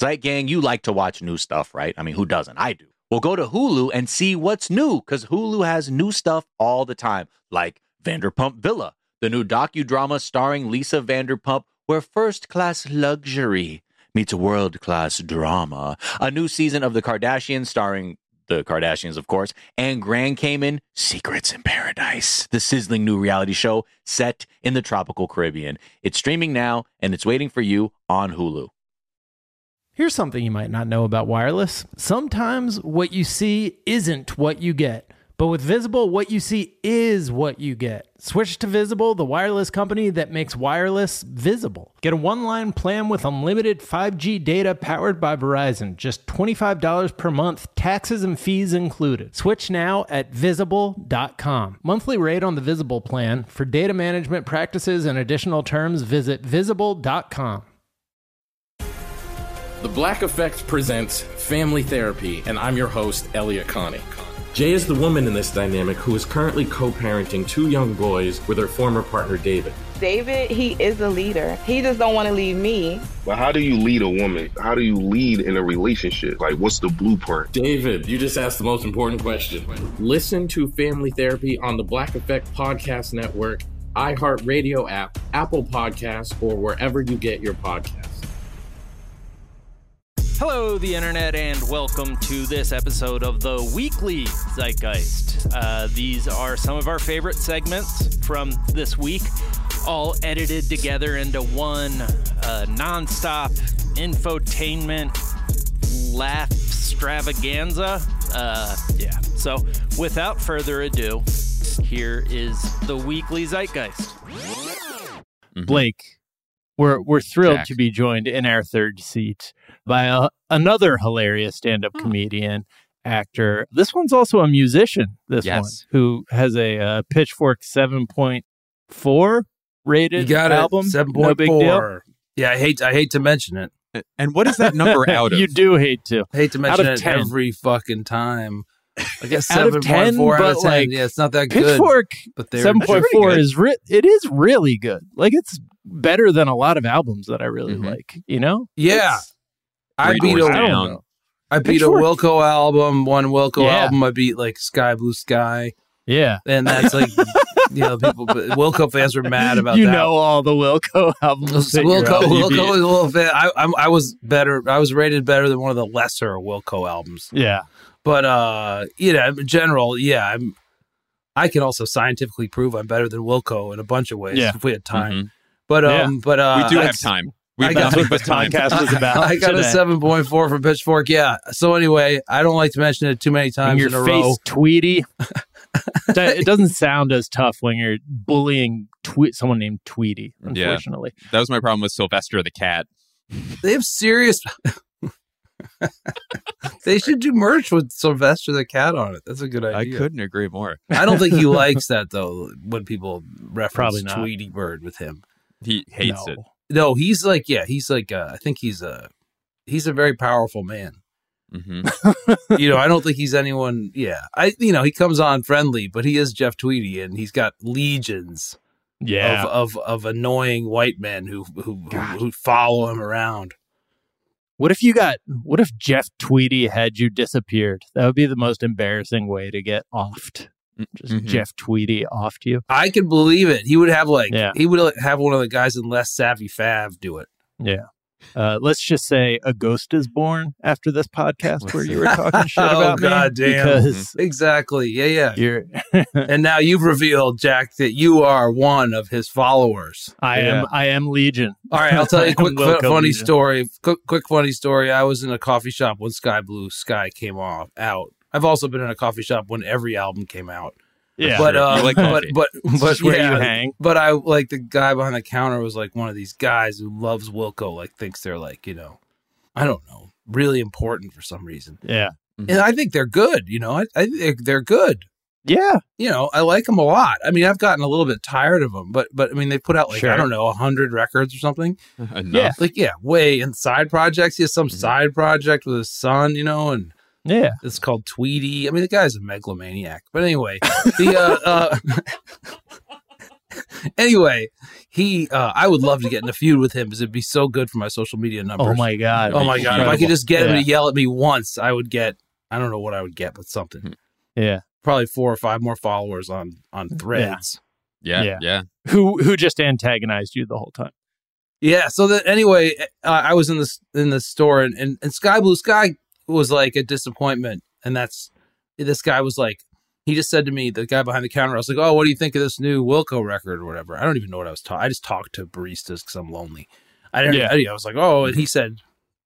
Zeit Gang, you like to watch new stuff, right? I mean, who doesn't? I do. Well, go to Hulu and see what's new, because Hulu has new stuff all the time, like Vanderpump Villa, the new docudrama starring Lisa Vanderpump, where first-class luxury meets world-class drama. A new season of The Kardashians starring the Kardashians, of course, and Grand Cayman, Secrets in Paradise, the sizzling new reality show set in the tropical Caribbean. It's streaming now, and it's waiting for you on Hulu. Here's something you might not know about wireless. Sometimes what you see isn't what you get. But with Visible, what you see is what you get. Switch to Visible, the wireless company that makes wireless visible. Get a one-line plan with unlimited 5G data powered by Verizon. Just $25 per month, taxes and fees included. Switch now at Visible.com. Monthly rate on the Visible plan. For data management practices and additional terms, visit Visible.com. The Black Effect presents Family Therapy, and I'm your host, Elliot Connie. Jay is the woman in this dynamic who is currently co-parenting 2 young boys with her former partner, David. David, he is a leader. He just don't want to leave me. But how do you lead a woman? How do you lead in a relationship? Like, what's the blueprint? David, you just asked the most important question. Listen to Family Therapy on the Black Effect Podcast Network, iHeartRadio app, Apple Podcasts, or wherever you get your podcasts. Hello, the internet, and welcome to this episode of the Weekly Zeitgeist. These are some of our favorite segments from this week, all edited together into one non-stop infotainment laugh extravaganza. So without further ado, here is the Weekly Zeitgeist. Blake, we're thrilled to be joined in our third seat by another hilarious stand-up comedian, actor. This one's also a musician, one, who has a Pitchfork 7.4 rated album. 7.4. No big deal. Yeah, I hate to mention it. And what is that number out of? You do hate to. I hate to mention it 10. every fucking time. I guess out of 10, 7.4 out of 10. Like, yeah, it's not that Pitchfork good. But 7.4 is it is really good. Like, it's better than a lot of albums that I really like, you know? Yeah. I beat a Wilco album, one Wilco album. I beat like Sky Blue Sky. Yeah. And that's like, people, Wilco fans were mad about that. You know all the Wilco albums. Wilco is a little fan. I was better. I was rated better than one of the lesser Wilco albums. Yeah. But, in general, I can also scientifically prove I'm better than Wilco in a bunch of ways if we had time. But we do have time. That's what this podcast is about. I got a 7.4 from Pitchfork. Yeah. So anyway, I don't like to mention it too many times in a row. Your face, Tweety. It doesn't sound as tough when you're bullying someone named Tweety, unfortunately. Yeah. That was my problem with Sylvester the cat. They have serious... They should do merch with Sylvester the cat on it. That's a good idea. I couldn't agree more. I don't think he likes that, though, when people reference Tweety Bird with him. He hates it. No, he's like, I think he's a very powerful man. Mm-hmm. I don't think he's anyone. Yeah. He comes on friendly, but he is Jeff Tweedy, and he's got legions of annoying white men who follow him around. What if Jeff Tweedy had you disappeared? That would be the most embarrassing way to get offed. Just Jeff Tweedy offed you. I can believe it. He would have he would have one of the guys in Less Savvy Fav do it. Yeah. Let's just say a ghost is born after this podcast where you were talking shit about me. Oh, God damn. Exactly. Yeah. And now you've revealed, Jack, that you are one of his followers. I am Legion. All right, I'll tell you a quick funny story. Quick funny story. I was in a coffee shop when Sky Blue Sky came out. I've also been in a coffee shop when every album came out. Yeah, but where you hang. But I like the guy behind the counter was like one of these guys who loves Wilco, like thinks they're like, I don't know, really important for some reason. Yeah, and I think they're good. I think they're good. Yeah, I like them a lot. I mean, I've gotten a little bit tired of them, but I mean, they put out I don't know 100 records or something. Enough. Way in side projects. He has some side project with his son, and. Yeah, it's called Tweety. I mean, the guy's a megalomaniac. But anyway, Anyway, I would love to get in a feud with him because it'd be so good for my social media numbers. Oh my god! Oh my god! If I could just get him Yeah. to yell at me once, I would get. I don't know what I would get, but something. Yeah. Probably 4 or 5 more followers on Threads. Yeah. Who just antagonized you the whole time? Yeah. So that anyway, I was in the store and Sky Blue Sky was like a disappointment, and this guy was like, he just said to me, the guy behind the counter, I was like, oh, what do you think of this new Wilco record or whatever? I don't even know what I was talking. I just talked to baristas because I'm lonely. I was like, oh, and he said,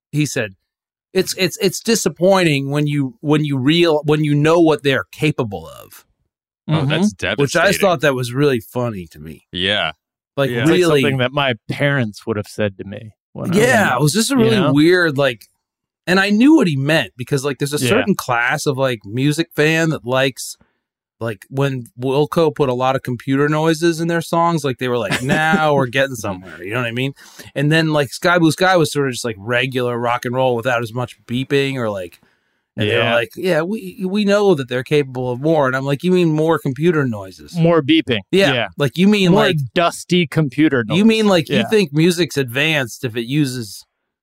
it's disappointing when you know what they're capable of. Oh, that's devastating. Which I thought that was really funny to me. Yeah. Like It's really, like something that my parents would have said to me. When it was just a really weird, like, and I knew what he meant because like there's a certain class of like music fan that likes, like when Wilco put a lot of computer noises in their songs, like they were like, now we're getting somewhere. You know what I mean? And then like Sky Blue Sky was sort of just like regular rock and roll without as much beeping or like, and they're like, yeah, we know that they're capable of more. And I'm like, you mean more computer noises? More beeping. Yeah. Like you mean more like dusty computer noise. You mean like you think music's advanced if it uses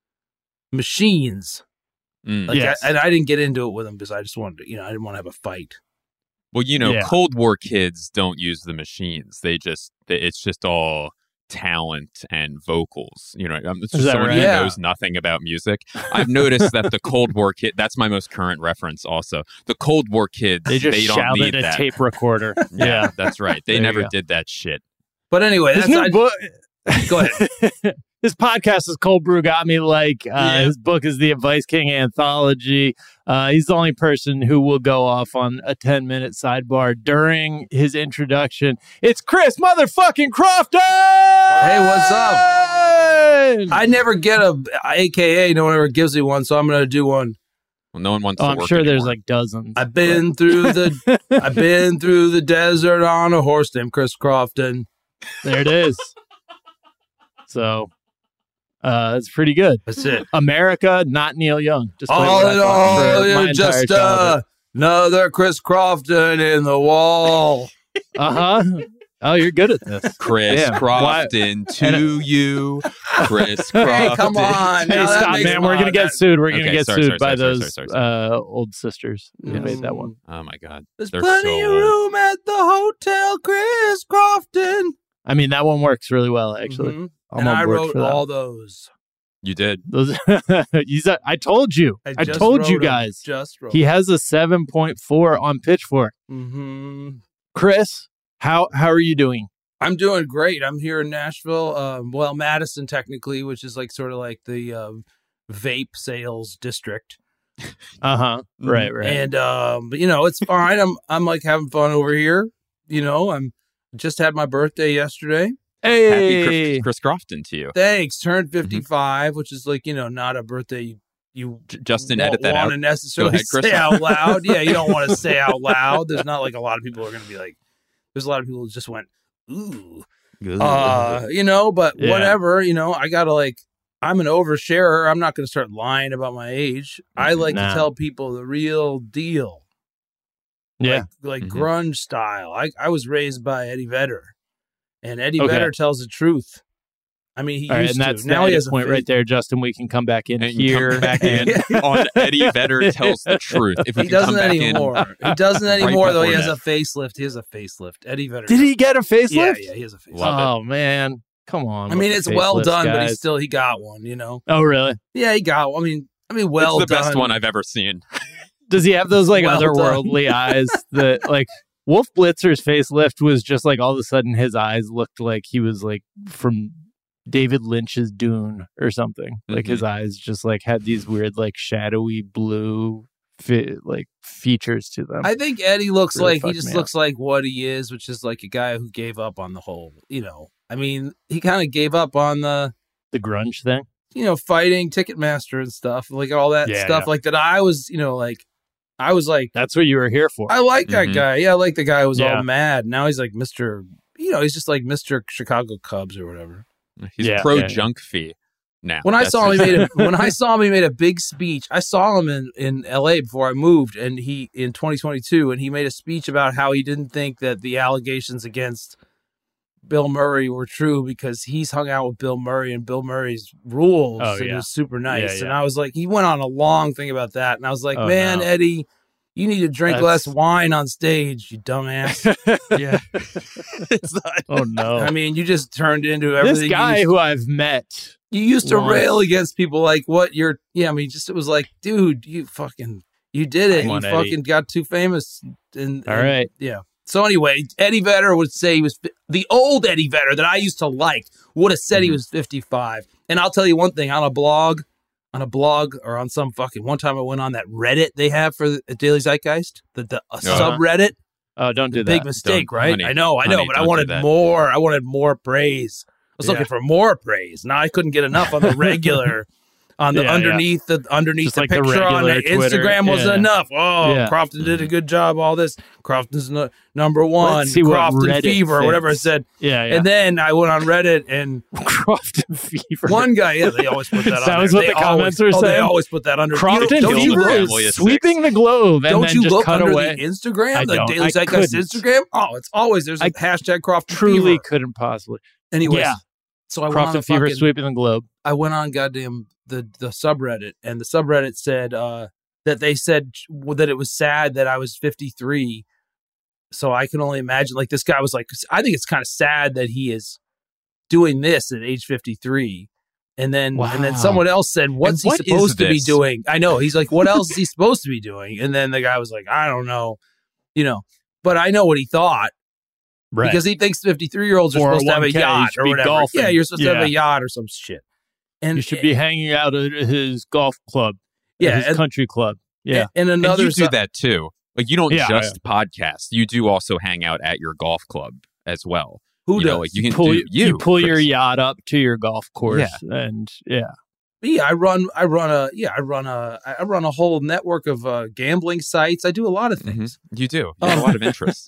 machines? Like and I didn't get into it with him because I just wanted to, I didn't want to have a fight. Well, Cold War kids don't use the machines. It's just all talent and vocals. It's just someone who knows nothing about music. I've noticed that the Cold War kid, that's my most current reference also. The Cold War kids, they don't need a that. tape recorder. Yeah, that's right. They never did that shit. But anyway, go ahead. His podcast is Cold Brew Got Me Like. His book is The Advice King Anthology. He's the only person who will go off on a 10-minute sidebar during his introduction. It's Chris motherfucking Crofton! Hey, what's up? I never get a AKA. No one ever gives me one, so I'm going to do one. Well, no one wants to I'm work sure anymore. there's like dozens. I've been through the desert on a horse named Chris Crofton. There it is. So... it's pretty good. That's it. America, not Neil Young. All in all, you're just another Chris Crofton in the wall. Oh, you're good at this. Chris Crofton to you. Chris Crofton. Hey, come on. Hey, stop, man. We're going to get sued. We're going to get sued by those sorry. old sisters who made that one. Oh, my God. There's plenty of room at the hotel, Chris Crofton. I mean, that one works really well, actually. Mm-hmm. And I wrote all those. You did. Those. I told you. I told you guys. He has a 7.4 on Pitchfork. Mm-hmm. Chris, how are you doing? I'm doing great. I'm here in Nashville. Madison, technically, which is like sort of like the vape sales district. Right. And but it's fine. I'm like having fun over here. I'm just had my birthday yesterday. Hey, happy Chris Crofton to you. Thanks. Turned 55, which is like, not a birthday you Justin, edit that out. Want to necessarily say out loud. Yeah, you don't want to say out loud. There's not like a lot of people are going to be like, there's a lot of people who just went, ooh. But whatever, I got to I'm an oversharer. I'm not going to start lying about my age. I like to tell people the real deal. Yeah. Like grunge style. I was raised by Eddie Vedder. And Eddie Vedder tells the truth. I mean, he used and that's to. Now he has a point right there, Justin. We can come back in and here. Come back in on Eddie Vedder tells the truth. If he doesn't anymore. He doesn't anymore, though. He has a facelift. He has a facelift. Eddie Vedder. Did he get a facelift? Yeah, he has a facelift. Oh man, come on. I mean, it's well done, guys. But he got one. Oh really? Yeah, he got one. I mean, well done. It's the best one I've ever seen. Does he have those otherworldly eyes that Wolf Blitzer's facelift was just all of a sudden his eyes looked like he was from David Lynch's Dune or something. His eyes just had these weird shadowy blue features to them. I think Eddie looks really he just looks like what he is, which is a guy who gave up on the whole, I mean, he kind of gave up on the grunge thing. Fighting Ticketmaster and stuff, all that stuff that I was, I was that's what you were here for. I like that guy. Yeah, I like the guy who was all mad. Now he's Mr. He's just Mr. Chicago Cubs or whatever. He's pro junk fee now. When I saw him, he made a big speech. I saw him in LA before I moved, and in 2022, and he made a speech about how he didn't think that the allegations against Bill Murray were true because he's hung out with Bill Murray and Bill Murray's rules. It was super nice. And I was like, he went on a long thing about that. And I was like, Eddie, you need to drink less wine on stage, you dumbass. Yeah. Oh, no. I mean, you just turned into everything. This guy who I've met. You used to rail against people like what you're. Yeah, I mean, just it was like, dude, you did it. You fucking got too famous. All right. Yeah. So anyway, Eddie Vedder would say he was the old Eddie Vedder that I used to like would have said he was 55. And I'll tell you one thing, on a blog or on some fucking one time I went on that Reddit they have for the Daily Zeitgeist, the subreddit. Oh, don't do that. Big mistake, right? Honey, I know, but I wanted more. I wanted more praise. I was looking for more praise. Now I couldn't get enough on the regular. Underneath the like picture the on the Twitter. Instagram wasn't enough. Oh, Crofton did a good job. All this. Crofton's number one. Crofton Fever, or whatever I said. Yeah. And then I went on Reddit and Crofton Fever. One guy, they always put that on. That was what the comments were saying. They always put that under. Crofton Fever is sweeping the globe. And don't then you just look cut under away. the Instagram, the Daily Zeitgeist Instagram? Oh, it's always there's a hashtag Crofton Fever. Truly couldn't possibly. Anyways, so I Crofton Fever sweeping the globe. I went on goddamn the subreddit, and the subreddit said that they said that it was sad that I was 53. So I can only imagine, like, this guy was like, I think it's kind of sad that he is doing this at age 53. And then someone else said, what's he supposed to be doing? I know. He's like, what else is he supposed to be doing? And then the guy was like, I don't know, but I know what he thought. Right. Because he thinks 53-year-olds are supposed to have a yacht or whatever. Golfing. Yeah, you're supposed to have a yacht or some shit. And you should be hanging out at his golf club. Yeah. His country club. Yeah. And another you do that too. Like, you don't just podcast. You do also hang out at your golf club as well. Who does? Like, you pull your yacht up to your golf course. And I run a whole network of gambling sites. I do a lot of things. Mm-hmm. You do. You have a lot of interests.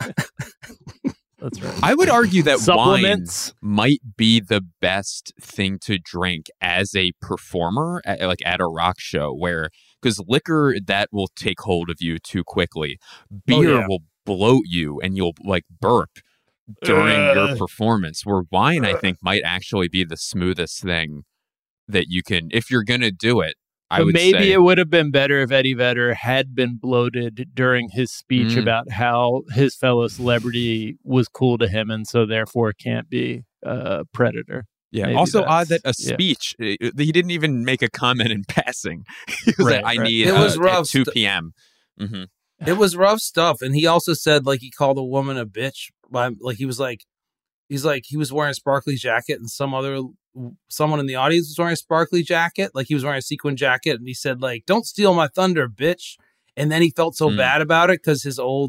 That's right. I would argue that supplements wine might be the best thing to drink as a performer, at a rock show, because liquor, that will take hold of you too quickly. Beer will bloat you and you'll burp during your performance, where wine, I think, might actually be the smoothest thing that you can, if you're going to do it. Maybe it would have been better if Eddie Vedder had been bloated during his speech about how his fellow celebrity was cool to him and so therefore can't be a predator. Yeah. Maybe also odd that a speech, he didn't even make a comment in passing. He was like, I need it was rough at 2 p.m. Mm-hmm. It was rough stuff. And he also said, he called a woman a bitch. He was he was wearing a sparkly jacket and someone in the audience was wearing a sparkly jacket. Like, he was wearing a sequin jacket, and he said, don't steal my thunder, bitch. And then he felt so bad about it because his old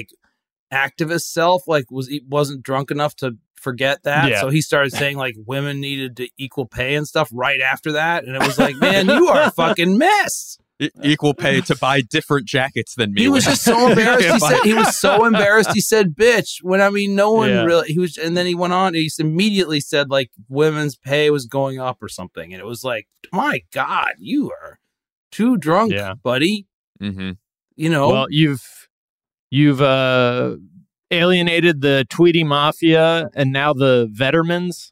activist self wasn't drunk enough to forget that. Yeah. So he started saying women needed to equal pay and stuff right after that. And it was like, man, you are a fucking mess. Equal pay to buy different jackets than me. He was just so embarrassed. He was so embarrassed. He said, bitch, when no one really, and then he went on, he immediately said women's pay was going up or something. And it was like, my God, you are too drunk, buddy. Mm-hmm. Well, you've alienated the Tweety Mafia and now the Vettermans.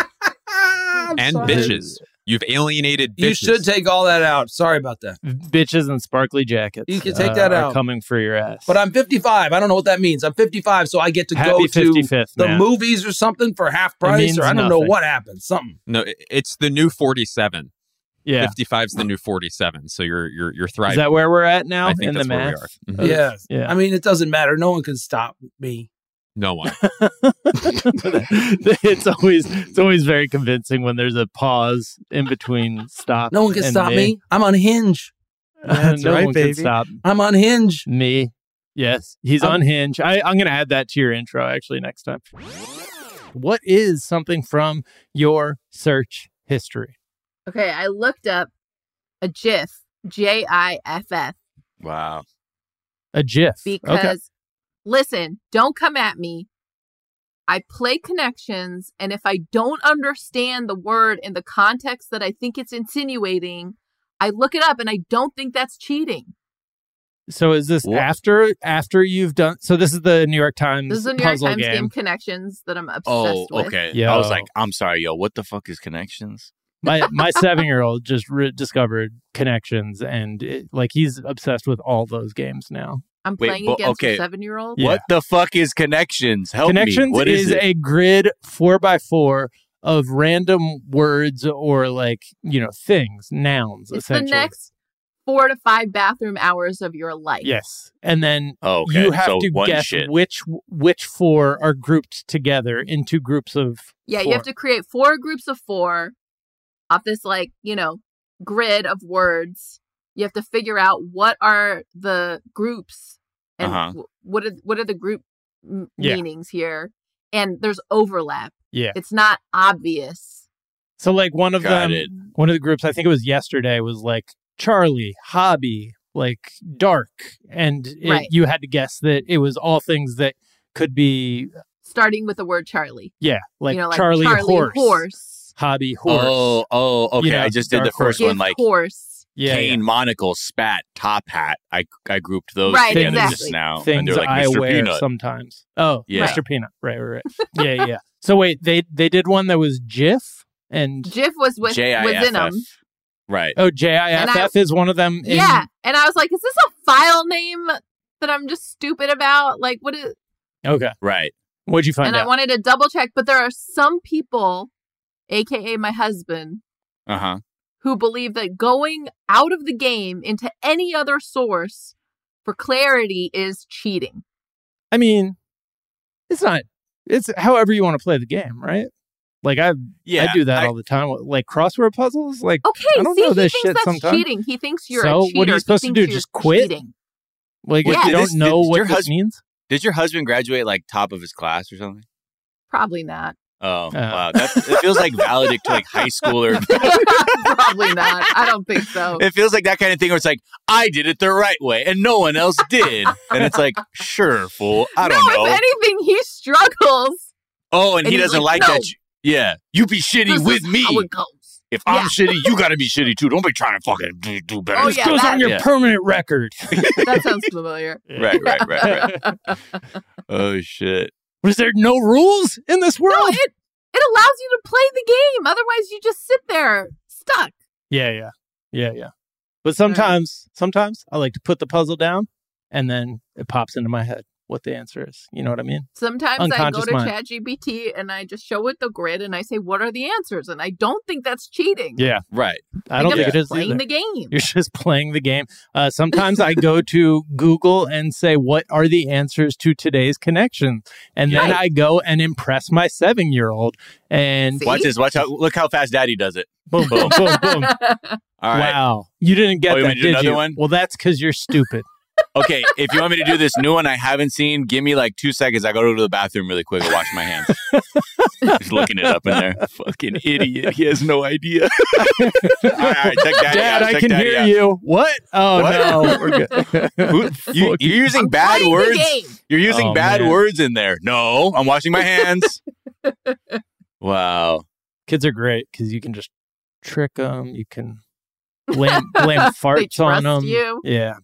Mm-hmm. And bitches. You've alienated bitches. You should take all that out. Sorry about that. Bitches and sparkly jackets. You can take that out. Coming for your ass. But I'm 55. I don't know what that means. I'm 55, so I get to go to the movies or something for half price, or I don't know what happens. Something. No, it's the new 47. Yeah. 55 is the new 47. So you're thriving. Is that where we're at now? I think in that's the where math? we are. Mm-hmm. Yeah. I mean, it doesn't matter. No one can stop me. No one. It's always very convincing when there's a pause in between stop. No one can stop me. I'm on Hinge. That's no right, one baby. Can stop. I'm on Hinge. Me. Yes, he's on Hinge. I'm going to add that to your intro actually next time. What is something from your search history? Okay, I looked up a GIF. GIFF. Wow. A GIF. Because listen, don't come at me. I play Connections, and if I don't understand the word in the context that I think it's insinuating, I look it up, and I don't think that's cheating. So is this after you've done? So this is the New York Times. This is the New York Times game. game Connections that I'm obsessed with. Okay. Yo. I was like, I'm sorry, yo. What the fuck is Connections? My 7-year-old just discovered Connections, and he's obsessed with all those games now. I'm playing against a 7-year-old. Yeah. What the fuck is Connections? Help Connections me. What is it? a grid 4x4 of random words or things, nouns. It's essentially the next 4 to 5 bathroom hours of your life. Yes, and then okay. you have So to guess shit. which 4 are grouped together into groups of. Yeah, 4. you have to create 4 groups of 4 off this grid of words. You have to figure out what are the groups and what are the group meanings here, and there's overlap. Yeah, it's not obvious. So one of the groups, I think it was yesterday, was Charlie, hobby, dark, and you had to guess that it was all things that could be starting with the word Charlie. Yeah, Charlie horse, hobby horse. Oh, okay. I just did the first one, horse. Yeah, cane, monocle, spat, top hat. I grouped those together just now. Things and they're I Mr. wear Peanut. sometimes. Oh, yeah. Mr. Peanut. Right. Yeah. So wait, they did one that was GIF, and GIF was in them. Right. Oh, JIFF is one of them. Yeah, and I was like, is this a file name that I'm just stupid about? What is? Okay. Right. What'd you find out? And I wanted to double check, but there are some people, aka my husband, who believe that going out of the game into any other source for clarity is cheating. I mean, it's not. It's however you want to play the game, right? I do that all the time. Crossword puzzles. Okay, I don't know this shit that's sometimes. Cheating. He thinks you're a so cheater. What are you supposed to do? Just quit? Cheating. If you don't know what this means? Did your husband graduate top of his class or something? Probably not. Oh, wow. It feels valid to high schooler. Probably not. I don't think so. It feels like that kind of thing where it's I did it the right way and no one else did. And it's sure, fool. I don't know. If anything, he struggles. Oh, and he doesn't like that. Yeah. You be shitty with me. How it goes. If I'm shitty, you got to be shitty too. Don't be trying to fucking do better. Oh, this goes on your permanent record. That sounds familiar. Right. Oh, shit. Was there no rules in this world? No, it allows you to play the game. Otherwise, you just sit there stuck. Yeah. But sometimes I like to put the puzzle down, and then it pops into my head what the answer is. You know what I mean? Sometimes I go to ChatGPT and I just show it the grid and I say, what are the answers? And I don't think that's cheating. Yeah. Right. I don't think it is playing either. the game. You're just playing the game. Sometimes I go to Google and say, what are the answers to today's connection? And then I go and impress my 7-year-old. And watch this. Watch out. Look how fast Daddy does it. Boom, boom, boom, boom. All right. Wow. You didn't get that, did you? One? Well, that's because you're stupid. Okay, if you want me to do this new one I haven't seen, give me 2 seconds. I go to the bathroom really quick and wash my hands. Just looking it up in there. Fucking idiot. He has no idea. All right, check Daddy Dad, out. I can hear you. What? Oh, no. We're good. You're using bad words. You're using bad words in there. No, I'm washing my hands. Wow. Kids are great because you can just trick them. You can blame farts on them. You. Yeah.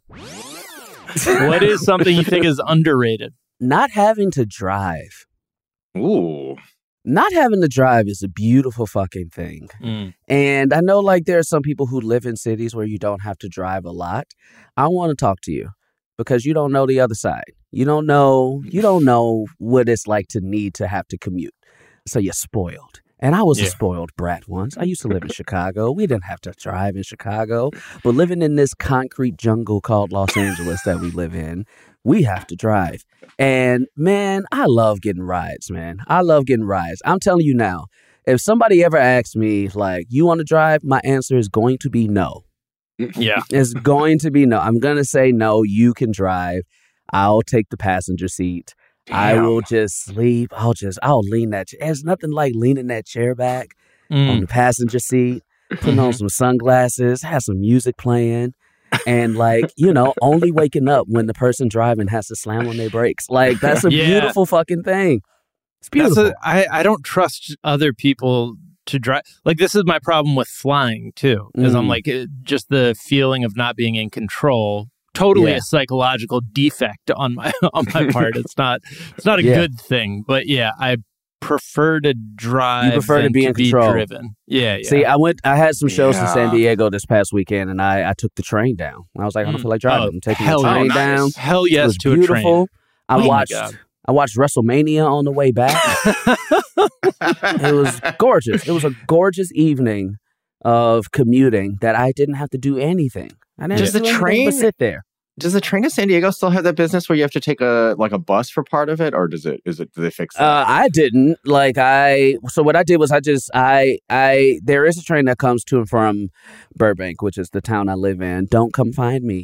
What is something you think is underrated? Not having to drive. Ooh. Not having to drive is a beautiful fucking thing. And I know there are some people who live in cities where you don't have to drive a lot. I want to talk to you because you don't know the other side. You don't know what it's like to need to have to commute. So you're spoiled. And I was a spoiled brat once. I used to live in Chicago. We didn't have to drive in Chicago. But living in this concrete jungle called Los Angeles that we live in, we have to drive. And, man, I love getting rides, man. I love getting rides. I'm telling you now, if somebody ever asks me, you want to drive? My answer is going to be no. Yeah. It's going to be no. I'm going to say, no, you can drive. I'll take the passenger seat. Damn. I will just sleep. I'll lean that. There's nothing like leaning that chair back on the passenger seat, putting on some sunglasses, have some music playing, and only waking up when the person driving has to slam on their brakes. That's a beautiful fucking thing. It's beautiful. I don't trust other people to drive. This is my problem with flying too, because I'm just the feeling of not being in control totally a psychological defect on my part. It's not a good thing, but I prefer to drive. You prefer to be in control. Driven. Yeah. See, I had some shows in San Diego this past weekend, and I took the train down. I was like, I don't feel like driving. I'm taking the train down. Hell yes, it was to beautiful. A train. I watched WrestleMania on the way back. It was gorgeous. It was a gorgeous evening of commuting that I didn't have to do anything. I didn't have to do anything but sit there. Does the train to San Diego still have that business where you have to take a bus for part of it, or do they fix that? I didn't. So what I did was there is a train that comes to and from Burbank, which is the town I live in. Don't come find me.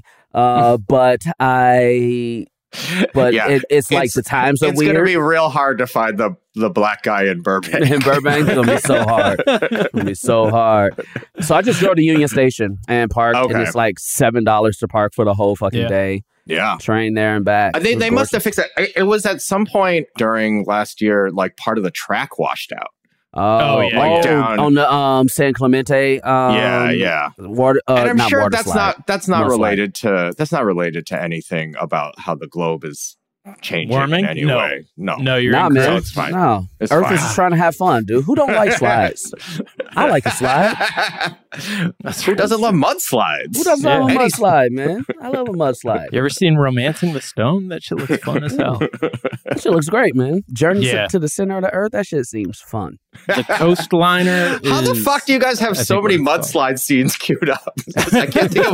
It's like the times are weird. It's going to be real hard to find the black guy in Burbank. In Burbank, it's going to be so hard. It's going to be so hard. So I just drove to Union Station and parked, and it's like $7 to park for the whole fucking day. Yeah. Train there and back. They must have fixed it. It was at some point during last year, like part of the track washed out. Down on the San Clemente. Water, and I'm sure that's not related to anything about how the globe is changing warming in any way. No, you're not, man. So it's fine. No, it's Earth fine. is just trying to have fun, dude. Who don't like slides? I like a slide. Who doesn't love mudslides? Who doesn't love a mudslide, man? I love a mudslide. You ever seen Romancing the Stone? That shit looks fun as hell. That shit looks great, man. Journey to the center of the earth. That shit seems fun. The Coastliner. How the fuck do you guys have so many mudslide scenes queued up? I can't think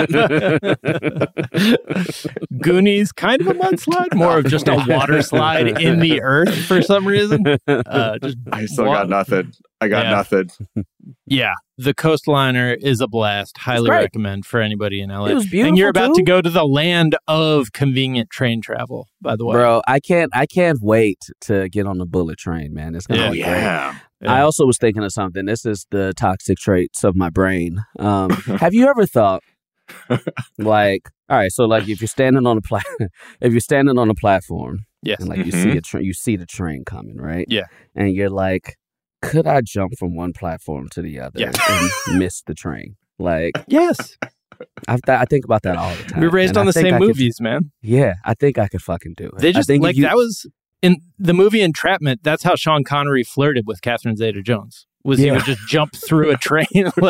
of one. Goonies, kind of a mudslide, more of just a water slide in the earth for some reason. I still got nothing. I got nothing. Yeah, the Coastliner is a blast. Highly recommend for anybody in LA. It was beautiful, and you're about to go to the land of convenient train travel, by the way. Bro, I can't wait to get on the bullet train, man. It's gonna be great. Yeah. I also was thinking of something. This is the toxic traits of my brain. Have you ever thought, like, all right, so like if you're standing on a platform, yes, and like you see the train coming, right? Yeah, and you're like, could I jump from one platform to the other and miss the train? Like, yes. I think about that all the time. We're raised on the same movies, man. Yeah, I think I could fucking do it. They just that was in the movie Entrapment. That's how Sean Connery flirted with Catherine Zeta-Jones. He would just jump through a train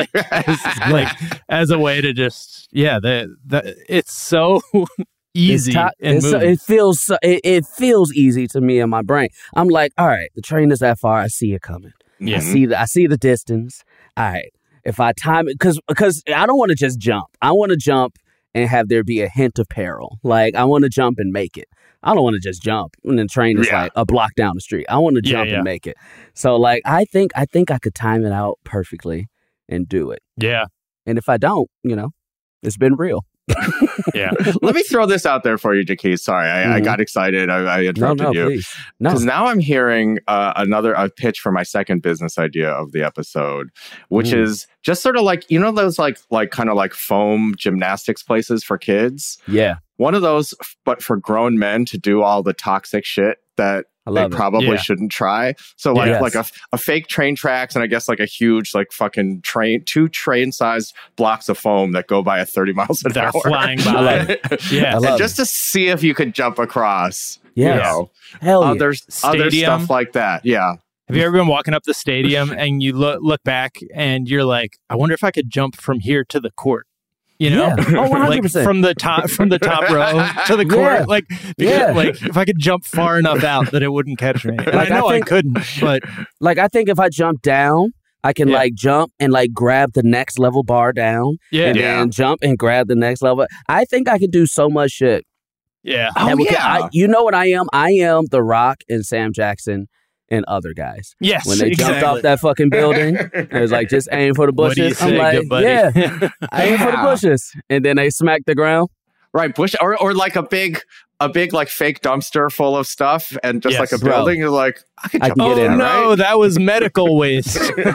as a way to just it's so easy. It feels easy to me in my brain. I'm like, all right, the train is that far. I see it coming. Mm-hmm. I see the distance. All right, if I time it, because I don't want to just jump. I want to jump and have there be a hint of peril. Like I want to jump and make it. I don't want to just jump and the train is like a block down the street. I want to jump and make it. So like I think I could time it out perfectly and do it. Yeah. And if I don't, it's been real. Yeah. Let me throw this out there for you, Jaquez. Sorry, I got excited. I interrupted you. Please. No, because now I'm hearing a pitch for my second business idea of the episode, which is just sort of like those like kind of like foam gymnastics places for kids. Yeah, one of those, but for grown men to do all the toxic shit that they probably shouldn't try. So like a fake train tracks, and I guess like a huge like fucking two train sized blocks of foam that go by at 30 miles an hour. Flying by. And just to see if you could jump across. Yeah. Other stuff like that. Yeah. Have you ever been walking up the stadium and you look back and you're like, I wonder if I could jump from here to the court? Yeah. Oh, 100%. Like from the top row to the court. Like if I could jump far enough out that it wouldn't catch me. And I couldn't, but like I think if I jump down, I can like jump and like grab the next level bar down. And then jump and grab the next level. I think I could do so much shit. Yeah. You know what I am? I am The Rock and Sam Jackson and other guys. Yes, when they jumped off that fucking building, it was like, just aim for the bushes. I'm like, I aim for the bushes, and then they smack the ground. Right, bush or like a big like fake dumpster full of stuff, and just like a building. You're like, I can get in. No, that was medical waste.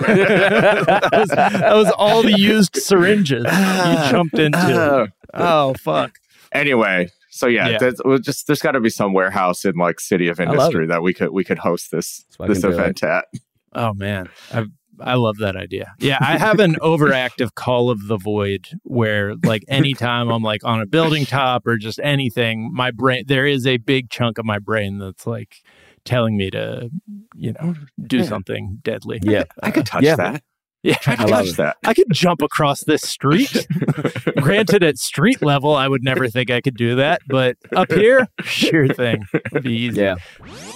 that was all the used syringes you jumped into. Oh fuck. Anyway. So there's got to be some warehouse in like City of Industry that we could host this event at. Oh man, I love that idea. Yeah, I have an overactive call of the void where like anytime I'm like on a building top or just anything, my brain, there is a big chunk of my brain that's like telling me to, do something deadly. Yeah, I could touch that. Yeah, I love that. I could jump across this street. Granted, at street level, I would never think I could do that, but up here, sure thing. It'd be easy. Yeah.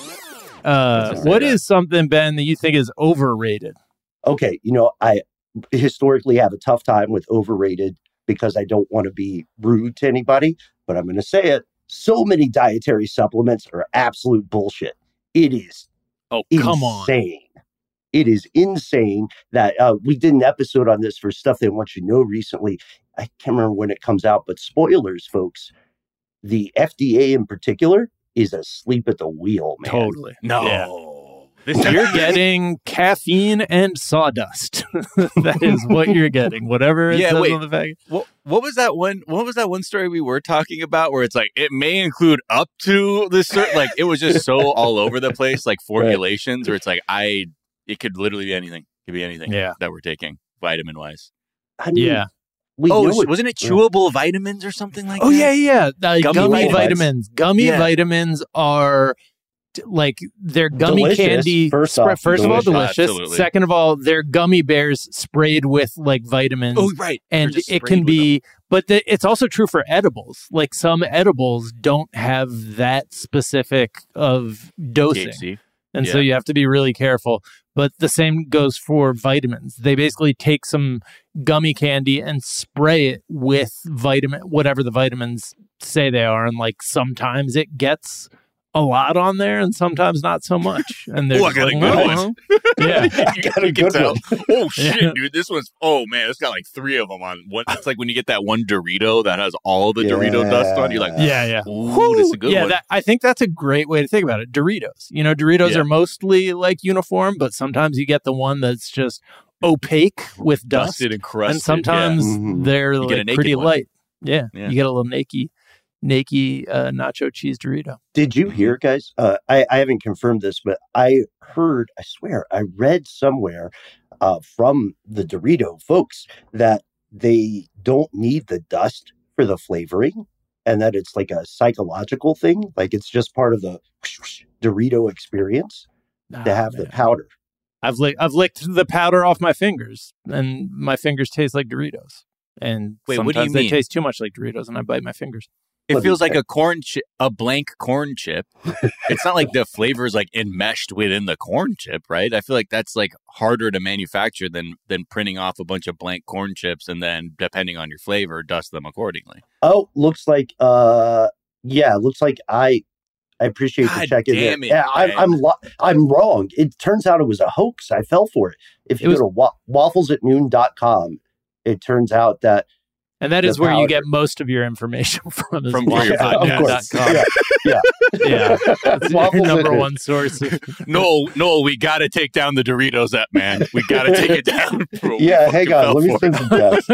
What is something, Ben, that you think is overrated? Okay, I historically have a tough time with overrated because I don't want to be rude to anybody, but I'm going to say it. So many dietary supplements are absolute bullshit. It is come on. It is insane that we did an episode on this for Stuff They Want You to Know recently. I can't remember when it comes out, but spoilers, folks. The FDA in particular is asleep at the wheel, man. Totally. No. Yeah. You're getting caffeine and sawdust. That is what you're getting. Whatever it says on the bag. What was that one? What was that one story we were talking about where it's like it may include up to this certain, like it was just so all over the place, like formulations, where it's like it could literally be anything. It could be anything that we're taking vitamin wise. I mean, wasn't it chewable vitamins or something like that? Yeah. Gummy vitamins. Gummy vitamins are like they're gummy delicious. Candy. First of all, delicious. Absolutely. Second of all, they're gummy bears sprayed with like vitamins. Oh, right. And it can be, but it's also true for edibles. Like some edibles don't have that specific of dosing. THC. And so you have to be really careful. But the same goes for vitamins. They basically take some gummy candy and spray it with whatever the vitamins say they are. And like sometimes it gets a lot on there and sometimes not so much. And they're I got a good one. Yeah. you can tell. Oh shit, dude. This one's it's got like 3 of them on one. It's like when you get that one Dorito that has all the Dorito dust on, you're like, ooh, this is a good one. I think that's a great way to think about it. Doritos. Doritos are mostly like uniform, but sometimes you get the one that's just opaque with dust. Dusted and crusted. And sometimes they're like pretty light. Yeah. You get a little naked nacho cheese Dorito. Did you hear, guys? I haven't confirmed this, but I read somewhere from the Dorito folks that they don't need the dust for the flavoring and that it's like a psychological thing. Like it's just part of the Dorito experience to have the powder. I've licked the powder off my fingers and my fingers taste like Doritos. And wait, sometimes what do you mean? They taste too much like Doritos and I bite my fingers. It feels like a blank corn chip. It's not like the flavor is like enmeshed within the corn chip, right? I feel like that's like harder to manufacture than printing off a bunch of blank corn chips and then, depending on your flavor, dust them accordingly. Oh, looks like looks like I appreciate the check in there. Yeah, I'm wrong. It turns out it was a hoax. I fell for it. If you go to wafflesatnoon.com, it turns out that. And that is where you get most of your information from wafflesatnoon.com. Yeah. That's your number one source. No, we got to take down the Doritos app, man. We got to take it down. Bro. Yeah, hang on. Let me send some tests.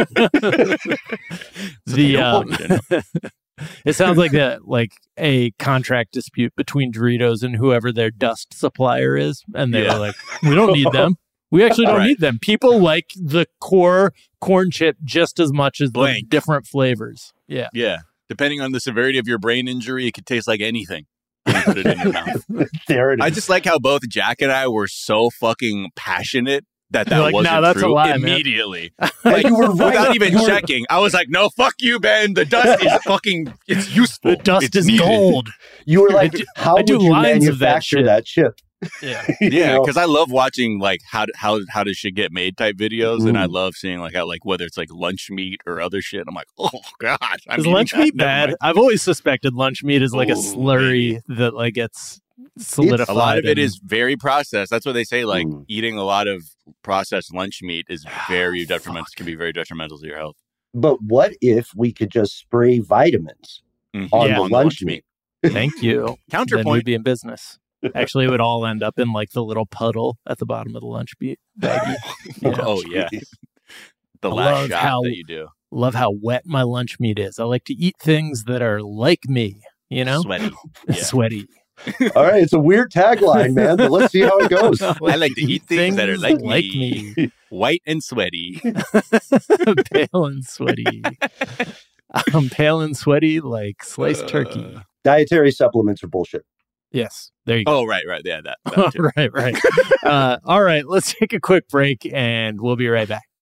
It sounds like a contract dispute between Doritos and whoever their dust supplier is. And they were like, we don't need them. We actually don't need them. People like the core corn chip just as much as the different flavors. Yeah. Yeah. Depending on the severity of your brain injury, it could taste like anything. When you put it in your mouth. There it is. I just like how both Jack and I were so fucking passionate that like, wasn't that's true a lie, immediately. Like, you were right. Without even checking. I was like, no, fuck you, Ben. The dust is fucking, it's useful. The dust is needed. Gold. You were like, how would you manufacture that chip? Yeah, because I love watching like how does shit get made type videos, and I love seeing like how like whether it's like lunch meat or other shit. I'm like, oh god, is lunch meat bad? I've always suspected lunch meat is like a slurry that like gets solidified. A lot of it is very processed. That's what they say. Like eating a lot of processed lunch meat is very detrimental. Can be very detrimental to your health. But what if we could just spray vitamins on the lunch meat? Thank you. Counterpoint. Then we'd be in business. Actually, it would all end up in like the little puddle at the bottom of the lunch baggie. Oh, yeah. The last shot that you do. Love how wet my lunch meat is. I like to eat things that are like me, you know? Sweaty. Sweaty. All right, it's a weird tagline, man, but let's see how it goes. I like to eat things that are like me. White and sweaty. Pale and sweaty. I'm pale and sweaty like sliced turkey. Dietary supplements are bullshit. Yes, there you go. Oh, right. Yeah, that too. Right. All right, let's take a quick break, and we'll be right back.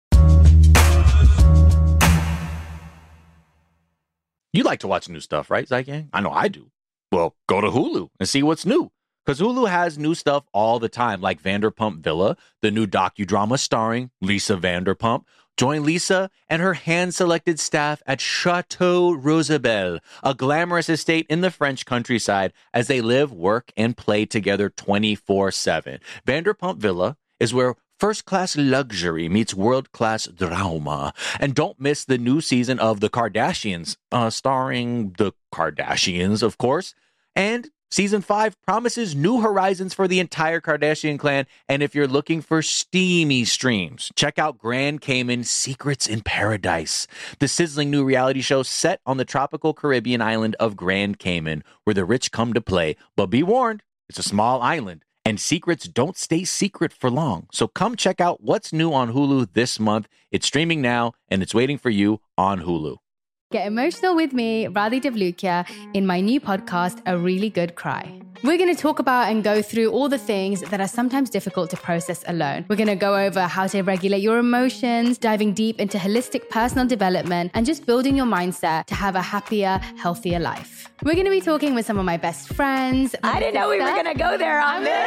You like to watch new stuff, right, Zygang? I know I do. Well, go to Hulu and see what's new. Because Hulu has new stuff all the time, like Vanderpump Villa, the new docudrama starring Lisa Vanderpump. Join Lisa and her hand-selected staff at Chateau Rosabelle, a glamorous estate in the French countryside, as they live, work, and play together 24/7. Vanderpump Villa is where first-class luxury meets world-class drama. And don't miss the new season of The Kardashians, starring the Kardashians, of course. And Season 5 promises new horizons for the entire Kardashian clan. And if you're looking for steamy streams, check out Grand Cayman Secrets in Paradise, the sizzling new reality show set on the tropical Caribbean island of Grand Cayman, where the rich come to play. But be warned, it's a small island, and secrets don't stay secret for long. So come check out what's new on Hulu this month. It's streaming now, and it's waiting for you on Hulu. Get emotional with me, Radhi Devlukia, in my new podcast, A Really Good Cry. We're going to talk about and go through all the things that are sometimes difficult to process alone. We're going to go over how to regulate your emotions, diving deep into holistic personal development, and just building your mindset to have a happier, healthier life. We're going to be talking with some of my best friends. I didn't know we were going to go there on this.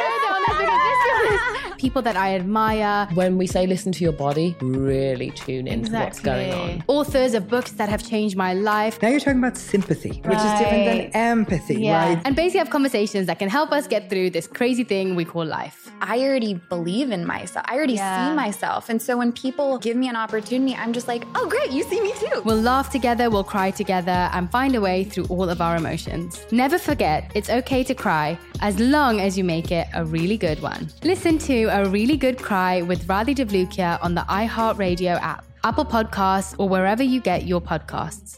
People that I admire. When we say listen to your body, really tune into what's going on. Authors of books that have changed my life. Now you're talking about sympathy, which is different than empathy, right? And basically have conversations that can help us get through this crazy thing we call life. I already believe in myself. I already see myself. And so when people give me an opportunity, I'm just like, oh, great, you see me too. We'll laugh together, we'll cry together, and find a way through all of our emotions. Never forget, it's okay to cry, as long as you make it a really good one. Listen to A Really Good Cry with Radhi Devlukia on the iHeartRadio app, Apple Podcasts, or wherever you get your podcasts.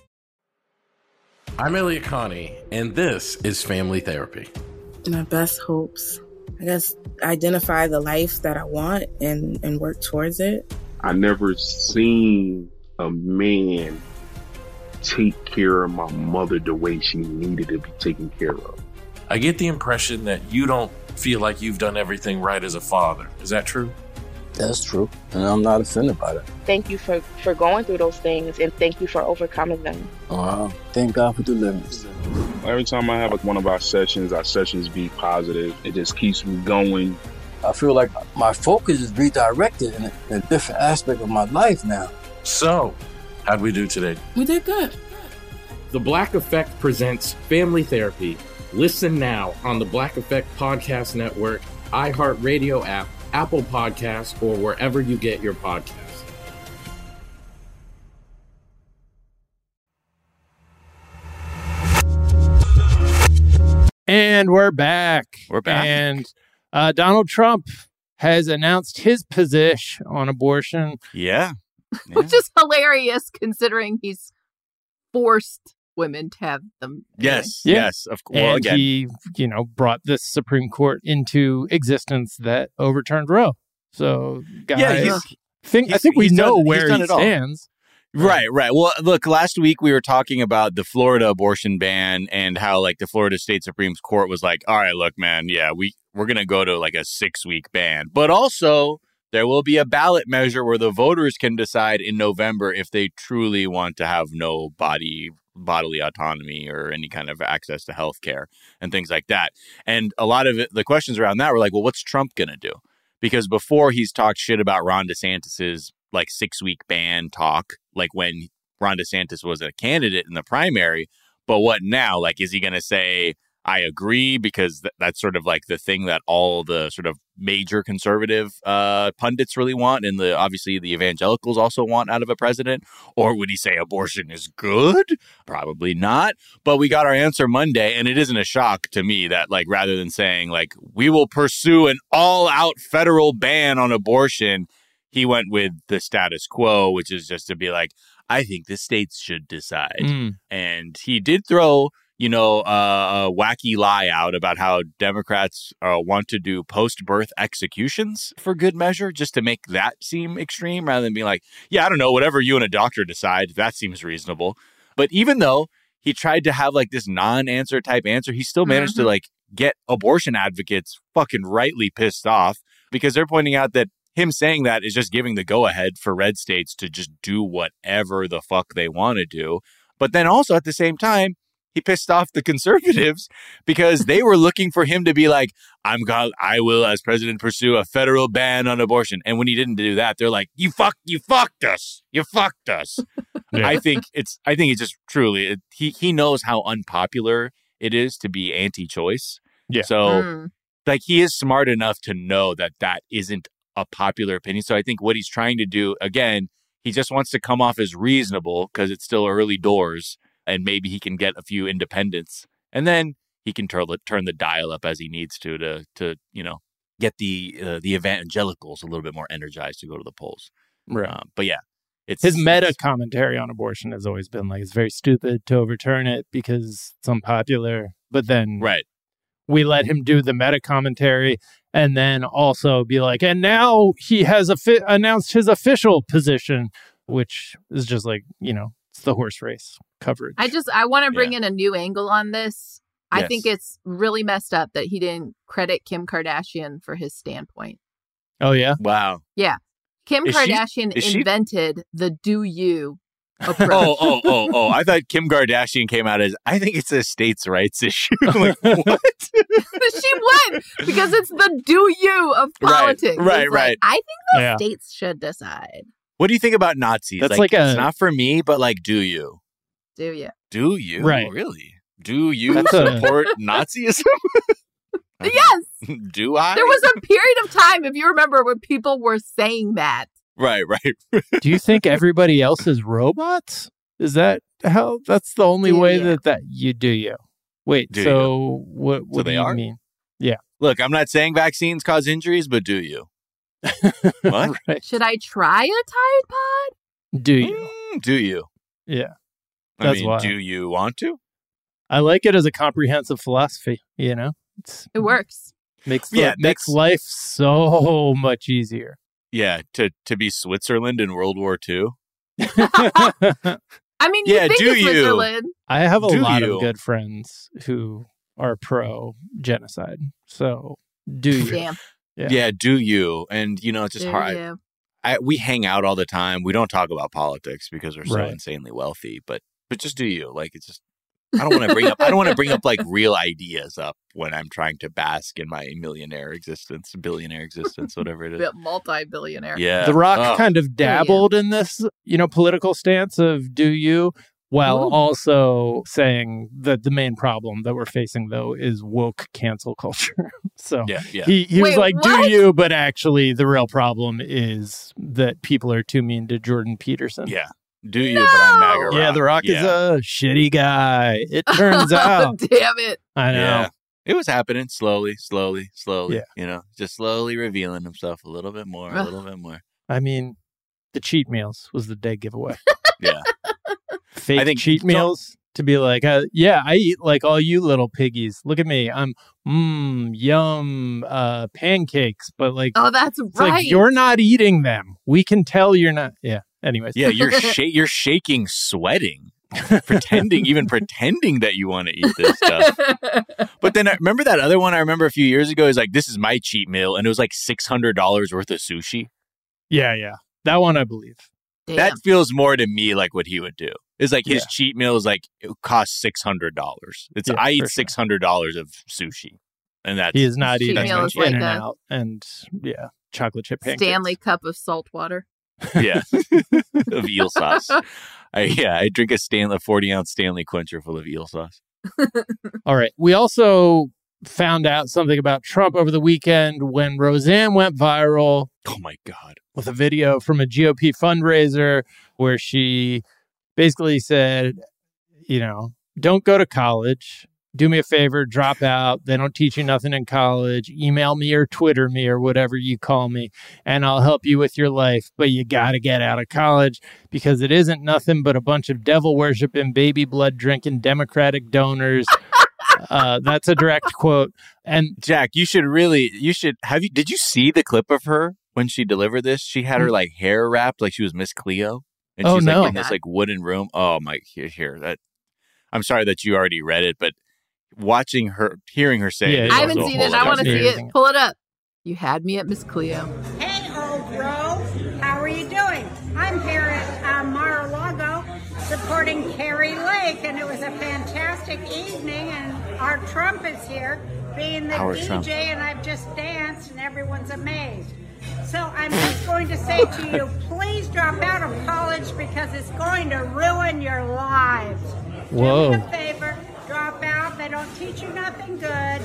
I'm Elliot Connie, and this is Family Therapy. My best hopes, I guess, identify the life that I want and work towards it. I never seen a man take care of my mother the way she needed to be taken care of. I get the impression that you don't feel like you've done everything right as a father. Is that true? That's true, and I'm not offended by that. Thank you for going through those things, and thank you for overcoming them. Wow. Thank God for deliverance. Every time I have one of our sessions be positive. It just keeps me going. I feel like my focus is redirected in a different aspect of my life now. So, how'd we do today? We did good. The Black Effect presents Family Therapy. Listen now on the Black Effect Podcast Network, iHeartRadio app, Apple Podcasts, or wherever you get your podcasts. And we're back. And Donald Trump has announced his position on abortion. Yeah. Which is hilarious considering he's forced women to have them. Yes. Yeah. Yes. Of course. Well, and again, he, brought this Supreme Court into existence that overturned Roe. So, guys, I think we know where he stands. Right. Well, look, last week we were talking about the Florida abortion ban and how the Florida State Supreme Court was like, all right, look, man, yeah, we're going to go to a 6-week ban. But also there will be a ballot measure where the voters can decide in November if they truly want to have no bodily autonomy or any kind of access to health care and things like that. And a lot of the questions around that were like, well, what's Trump going to do? Because before he's talked shit about Ron DeSantis's 6-week ban talk, when Ron DeSantis was a candidate in the primary. But what now? Is he going to say, I agree, because that's sort of the thing that all the sort of major conservative pundits really want, and obviously the evangelicals also want out of a president? Or would he say abortion is good? Probably not. But we got our answer Monday, and it isn't a shock to me that rather than saying we will pursue an all-out federal ban on abortion, he went with the status quo, which is just to be I think the states should decide. And he did throw a wacky lie out about how Democrats want to do post-birth executions for good measure, just to make that seem extreme, rather than being like, yeah, I don't know, whatever you and a doctor decide, that seems reasonable. But even though he tried to have like this non-answer type answer, he still managed to like get abortion advocates fucking rightly pissed off, because they're pointing out that him saying that is just giving the go-ahead for red states to just do whatever the fuck they want to do. But then also at the same time, he pissed off the conservatives because they were looking for him to be like, I will, as president, pursue a federal ban on abortion. And when he didn't do that, they're like, you fucked us. You fucked us. Yeah. I think it's just truly, he knows how unpopular it is to be anti-choice. Yeah. So like he is smart enough to know that that isn't a popular opinion. So I think what he's trying to do, again, he just wants to come off as reasonable because it's still early doors. And maybe he can get a few independents, and then he can turn the dial up as he needs to get the evangelicals a little bit more energized to go to the polls. Right. But yeah, his meta commentary on abortion has always been like, it's very stupid to overturn it because it's unpopular. But then we let him do the meta commentary and then also be like, and now he has announced his official position, which is just like, it's the horse race coverage. I want to bring in a new angle on this. Yes. I think it's really messed up that he didn't credit Kim Kardashian for his standpoint. Oh, yeah? Wow. Yeah. Kim Kardashian invented the do you approach. Oh. I thought Kim Kardashian came out as, I think it's a states' rights issue. Like, what? She won because it's the do you of politics. Right. Like, I think the states should decide. What do you think about Nazis? That's it's not for me, but like, do you? Do you? Do you? Right. Really? Do you support Nazism? Yes. Do I? There was a period of time, if you remember, when people were saying that. Right. Do you think everybody else is robots? Is that how? That's the only way that you do you. Wait, what do you mean? Yeah. Look, I'm not saying vaccines cause injuries, but do you? What? Right. Should I try a Tide Pod? Do you? Do you? Yeah. That's why. Do you want to? I like it as a comprehensive philosophy, It works. Makes life so much easier. Yeah, to be Switzerland in World War II. I mean, you think it's Switzerland. I have a lot of good friends who are pro genocide. So do you? Damn. Yeah, do you? And it's just hard. We hang out all the time. We don't talk about politics because we're so insanely wealthy. But just do you? Like, it's just I don't want to bring up like real ideas up when I'm trying to bask in my billionaire existence, whatever it is. Multi-billionaire. Yeah. The Rock kind of dabbled in this, political stance of do you, while also saying that the main problem that we're facing, though, is woke cancel culture. So he was like, do you? But actually, the real problem is that people are too mean to Jordan Peterson. Yeah. Do you? No! But I'm MAGA Rock. Yeah, The Rock is a shitty guy. It turns out. Damn it. I know. Yeah. It was happening slowly. Yeah. Just slowly revealing himself a little bit more. I mean, the cheat meals was the dead giveaway. Yeah. Fake cheat meals to be like, I eat like all you little piggies. Look at me. I'm yum pancakes, but like, oh, that's right. Like, you're not eating them. We can tell you're not. Yeah. Anyways. Yeah, you're shaking, sweating, pretending that you want to eat this stuff. But then remember that other one I remember a few years ago is like, this is my cheat meal, and it was like $600 worth of sushi. Yeah. That one I believe. Damn. That feels more to me like what he would do. It's like his cheat meal is like, it costs $600. I eat $600 of sushi, and that's he is not eating like In-N-Out and chocolate chip pancakes. Stanley cup of salt water. Yeah, of eel sauce. I drink a 40-ounce Stanley quencher full of eel sauce. All right. We also found out something about Trump over the weekend when Roseanne went viral. Oh my God. With a video from a GOP fundraiser where she basically said, don't go to college. do me a favor, drop out. They don't teach you nothing in college. Email me or Twitter me or whatever you call me, and I'll help you with your life. But you got to get out of college because it isn't nothing but a bunch of devil-worshipping, baby blood-drinking Democratic donors. That's a direct quote. And Jack, did you see the clip of her when she delivered this? She had her like hair wrapped like she was Miss Cleo. And she's like in this like wooden room. Oh my, I'm sorry that you already read it, but hearing her say it. I haven't seen it. I want to see it. Pull it up. You had me at Miss Cleo. Hey, old bro. How are you doing? I'm here at Mar-a-Lago supporting Carrie Lake, and it was a fantastic evening, and our Trump is here being the DJ, Trump. And I've just danced, and everyone's amazed. So I'm just going to say to you, please drop out of college because it's going to ruin your lives. Whoa. Do me a favor, drop out. They don't teach you nothing good.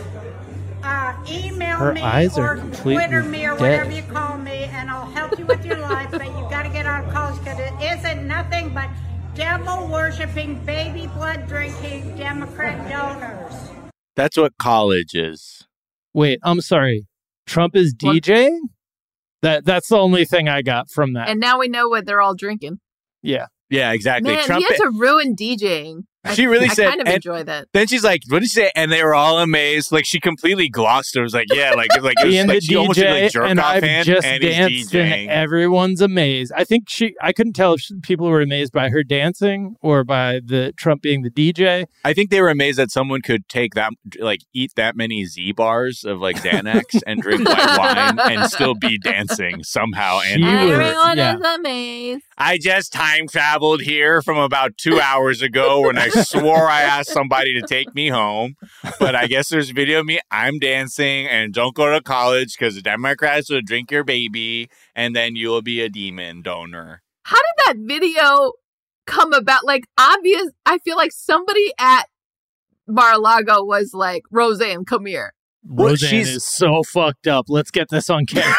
Email me or Twitter me or whatever you call me, and I'll help you with your life. But you got to get out of college because it isn't nothing but devil-worshipping, baby blood-drinking Democrat donors. That's what college is. Wait, I'm sorry. Trump is DJing? That's the only thing I got from that. And now we know what they're all drinking. Yeah. Yeah, exactly. Man, he had to ruin DJing. She really said, I kind of enjoy that. Then she's like, what did she say? And they were all amazed. Like, she completely glossed it. It was like, yeah, like it was being like the she almost did, like, DJ, jerk and off I've hand, just and danced, he's and everyone's amazed. I think I couldn't tell if people were amazed by her dancing or by the Trump being the DJ. I think they were amazed that someone could take that, like, eat that many Z bars of like Xanax and drink white wine and still be dancing somehow. And everyone is amazed. I just time traveled here from about 2 hours ago when I swore I asked somebody to take me home. But I guess there's video of me. I'm dancing and don't go to college because the Democrats will drink your baby and then you will be a demon donor. How did that video come about? Like, obvious. I feel like somebody at Mar-a-Lago was like, Roseanne, come here. Roseanne is so fucked up. Let's get this on camera.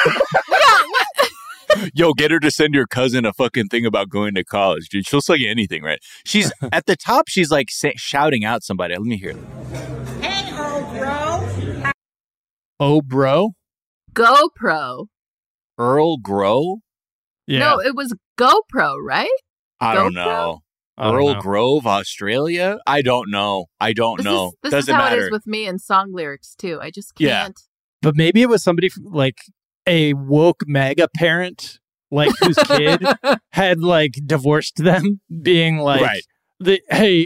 Yo, get her to send your cousin a fucking thing about going to college, dude. She'll say anything, right? She's at the top. She's like shouting out somebody. Let me hear it. Hey, old bro. Oh, bro? GoPro. Earl Grove? Yeah. No, it was GoPro, right? I don't know. Earl Grove, Australia? I don't know. This Doesn't is how matter. It is with me and song lyrics, too. I just can't. Yeah. But maybe it was somebody like a woke MAGA parent, like whose kid had like divorced them, being like, right.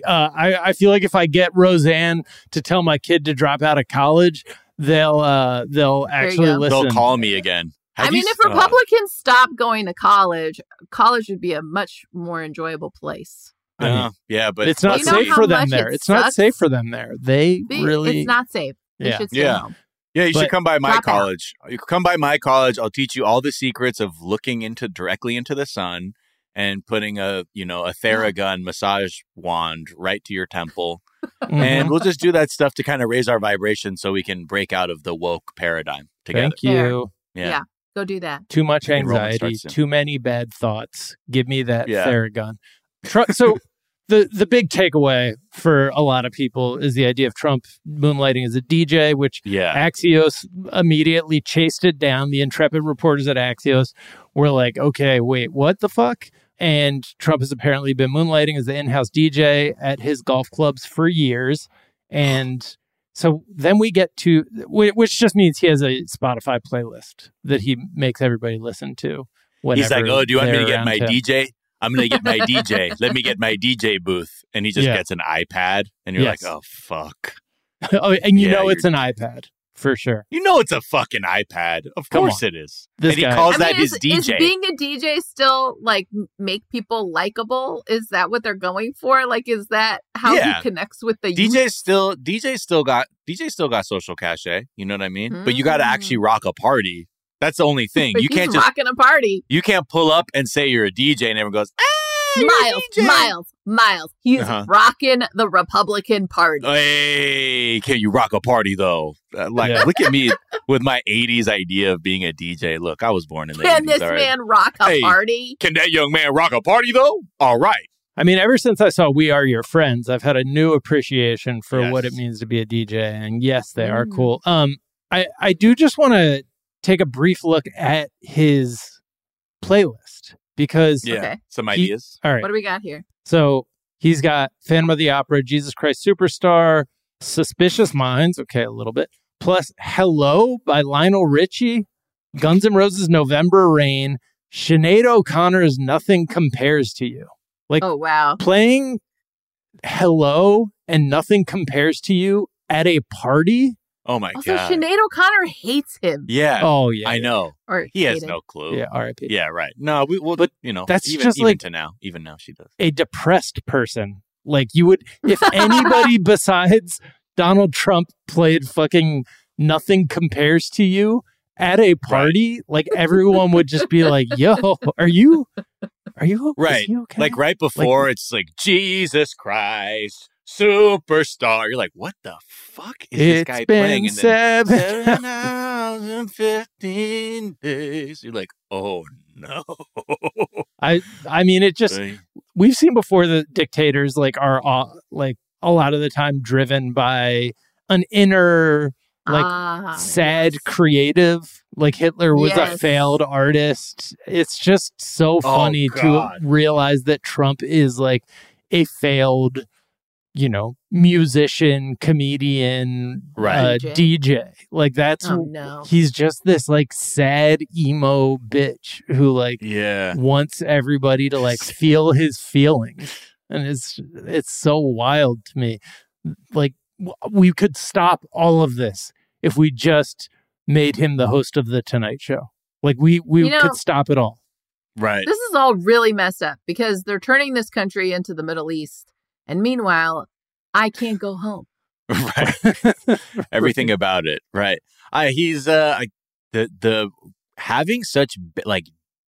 I feel like if I get Roseanne to tell my kid to drop out of college, they'll actually listen. They'll call me again. If Republicans stop going to college would be a much more enjoyable place. Yeah, but it's not safe for them there. It's not safe for them there. It's not safe. They should stay home. Yeah, you should come by my college. You can come by my college. I'll teach you all the secrets of looking directly into the sun and putting a Theragun massage wand right to your temple. And we'll just do that stuff to kind of raise our vibration so we can break out of the woke paradigm together. Thank you. Yeah. Go do that. Too much anxiety, too many bad thoughts. Give me that Theragun. So the big takeaway for a lot of people is the idea of Trump moonlighting as a DJ, which Axios immediately chased it down. The intrepid reporters at Axios were like, okay, wait, what the fuck? And Trump has apparently been moonlighting as the in-house DJ at his golf clubs for years. And so then we get to, which just means he has a Spotify playlist that he makes everybody listen to. He's like, oh, do you want me to get my DJ? I'm going to get my DJ. Let me get my DJ booth. And he just gets an iPad. And you're like, oh, fuck. And you know it's an iPad. For sure. You know it's a fucking iPad. Of course it is. And he calls that his DJ. Is being a DJ still, like, make people likable? Is that what they're going for? Like, is that how he connects with the youth? DJ still got social cachet. You know what I mean? But you got to actually rock a party. That's the only thing. You can't just rocking a party. You can't pull up and say you're a DJ and everyone goes, Miles. He's rocking the Republican Party. Hey, can you rock a party though? Look at me with my 80s idea of being a DJ. Look, I was born in the 80s. Can this man rock a party? Can that young man rock a party though? All right. I mean, ever since I saw We Are Your Friends, I've had a new appreciation for what it means to be a DJ. And yes, they are cool. I do just want to take a brief look at his playlist because some ideas. All right. What do we got here? So he's got Phantom of the Opera, Jesus Christ Superstar, Suspicious Minds. Okay, a little bit. Plus Hello by Lionel Richie, Guns N' Roses' November Rain, Sinead O'Connor's Nothing Compares to You. Like, oh, wow. Playing Hello and Nothing Compares to You at a party. Oh, my also, God. Sinead O'Connor hates him. Yeah. Oh, yeah. I know. Or he has no clue. Yeah, R.I.P. Yeah, right. No, but that's even, just even like to now. Even now, she does. A depressed person. Like, you would, if anybody besides Donald Trump played fucking Nothing Compares to You at a party, like everyone would just be like, yo, are you right? Okay? Like right before it's like Jesus Christ Superstar. You're like, what the fuck is this guy playing? It's been 7,015 days. You're like, oh no. I mean, it just, we've seen before that dictators like are like a lot of the time driven by an inner like sad creative. Like Hitler was a failed artist. It's just so funny to realize that Trump is like a failed, musician, comedian, DJ. Like that's he's just this like sad emo bitch who like wants everybody to like feel his feelings, and it's so wild to me. Like we could stop all of this if we just made him the host of the Tonight Show. Like we could stop it all. Right. This is all really messed up because they're turning this country into the Middle East. And meanwhile, I can't go home. Right. Everything about it. Right. He's the having such like,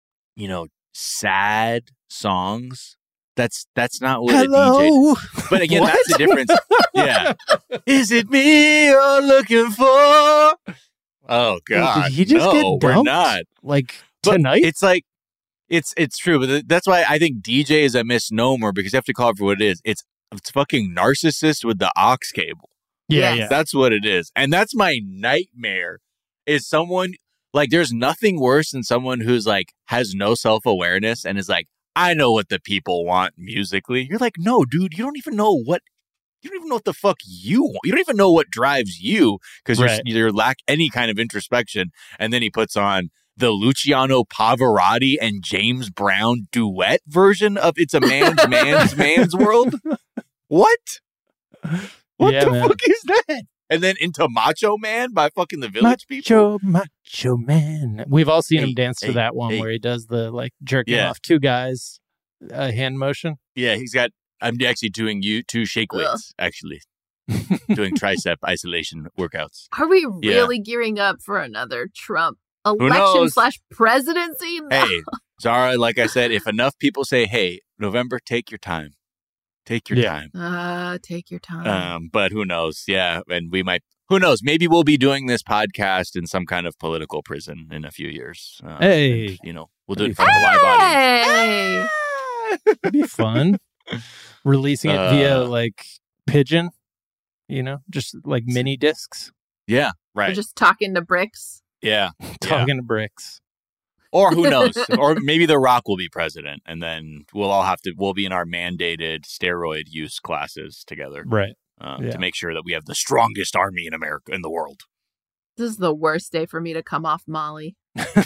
sad songs. That's not what a DJ. But again, that's the difference. Yeah. Is it me you're looking for? Oh God! Did he just get dumped? We're not. Like tonight? It's like it's true, but that's why I think DJ is a misnomer because you have to call it for what it is. It's fucking narcissist with the aux cable. Yeah. That's what it is, and that's my nightmare. Is someone like there's nothing worse than someone who's like has no self-awareness and is like, I know what the people want musically. You're like, no, dude, you don't even know what the fuck you want. You don't even know what drives you because you lack any kind of introspection. And then he puts on the Luciano Pavarotti and James Brown duet version of It's a Man's World. What? What the fuck is that? And then into Macho Man by fucking the Village People. Macho Man. We've all seen him dance to that one where he does the like jerking off two guys hand motion. Yeah, I'm actually doing two shake weights, actually. Doing tricep isolation workouts. Are we really gearing up for another Trump election/presidency? No. Hey, Zara, like I said, if enough people say, hey, November, take your time. Take your time. Take your time. But who knows? Yeah. And who knows? Maybe we'll be doing this podcast in some kind of political prison in a few years. Hey. And, we'll do it in front of a live audience. It'd be fun. Releasing it via like pigeon, just like mini discs. Yeah, right. Or just talking to bricks. Yeah. Talking to bricks. Or who knows? Or maybe The Rock will be president and then we'll be in our mandated steroid use classes together. Right. To make sure that we have the strongest army in America, in the world. This is the worst day for me to come off Molly.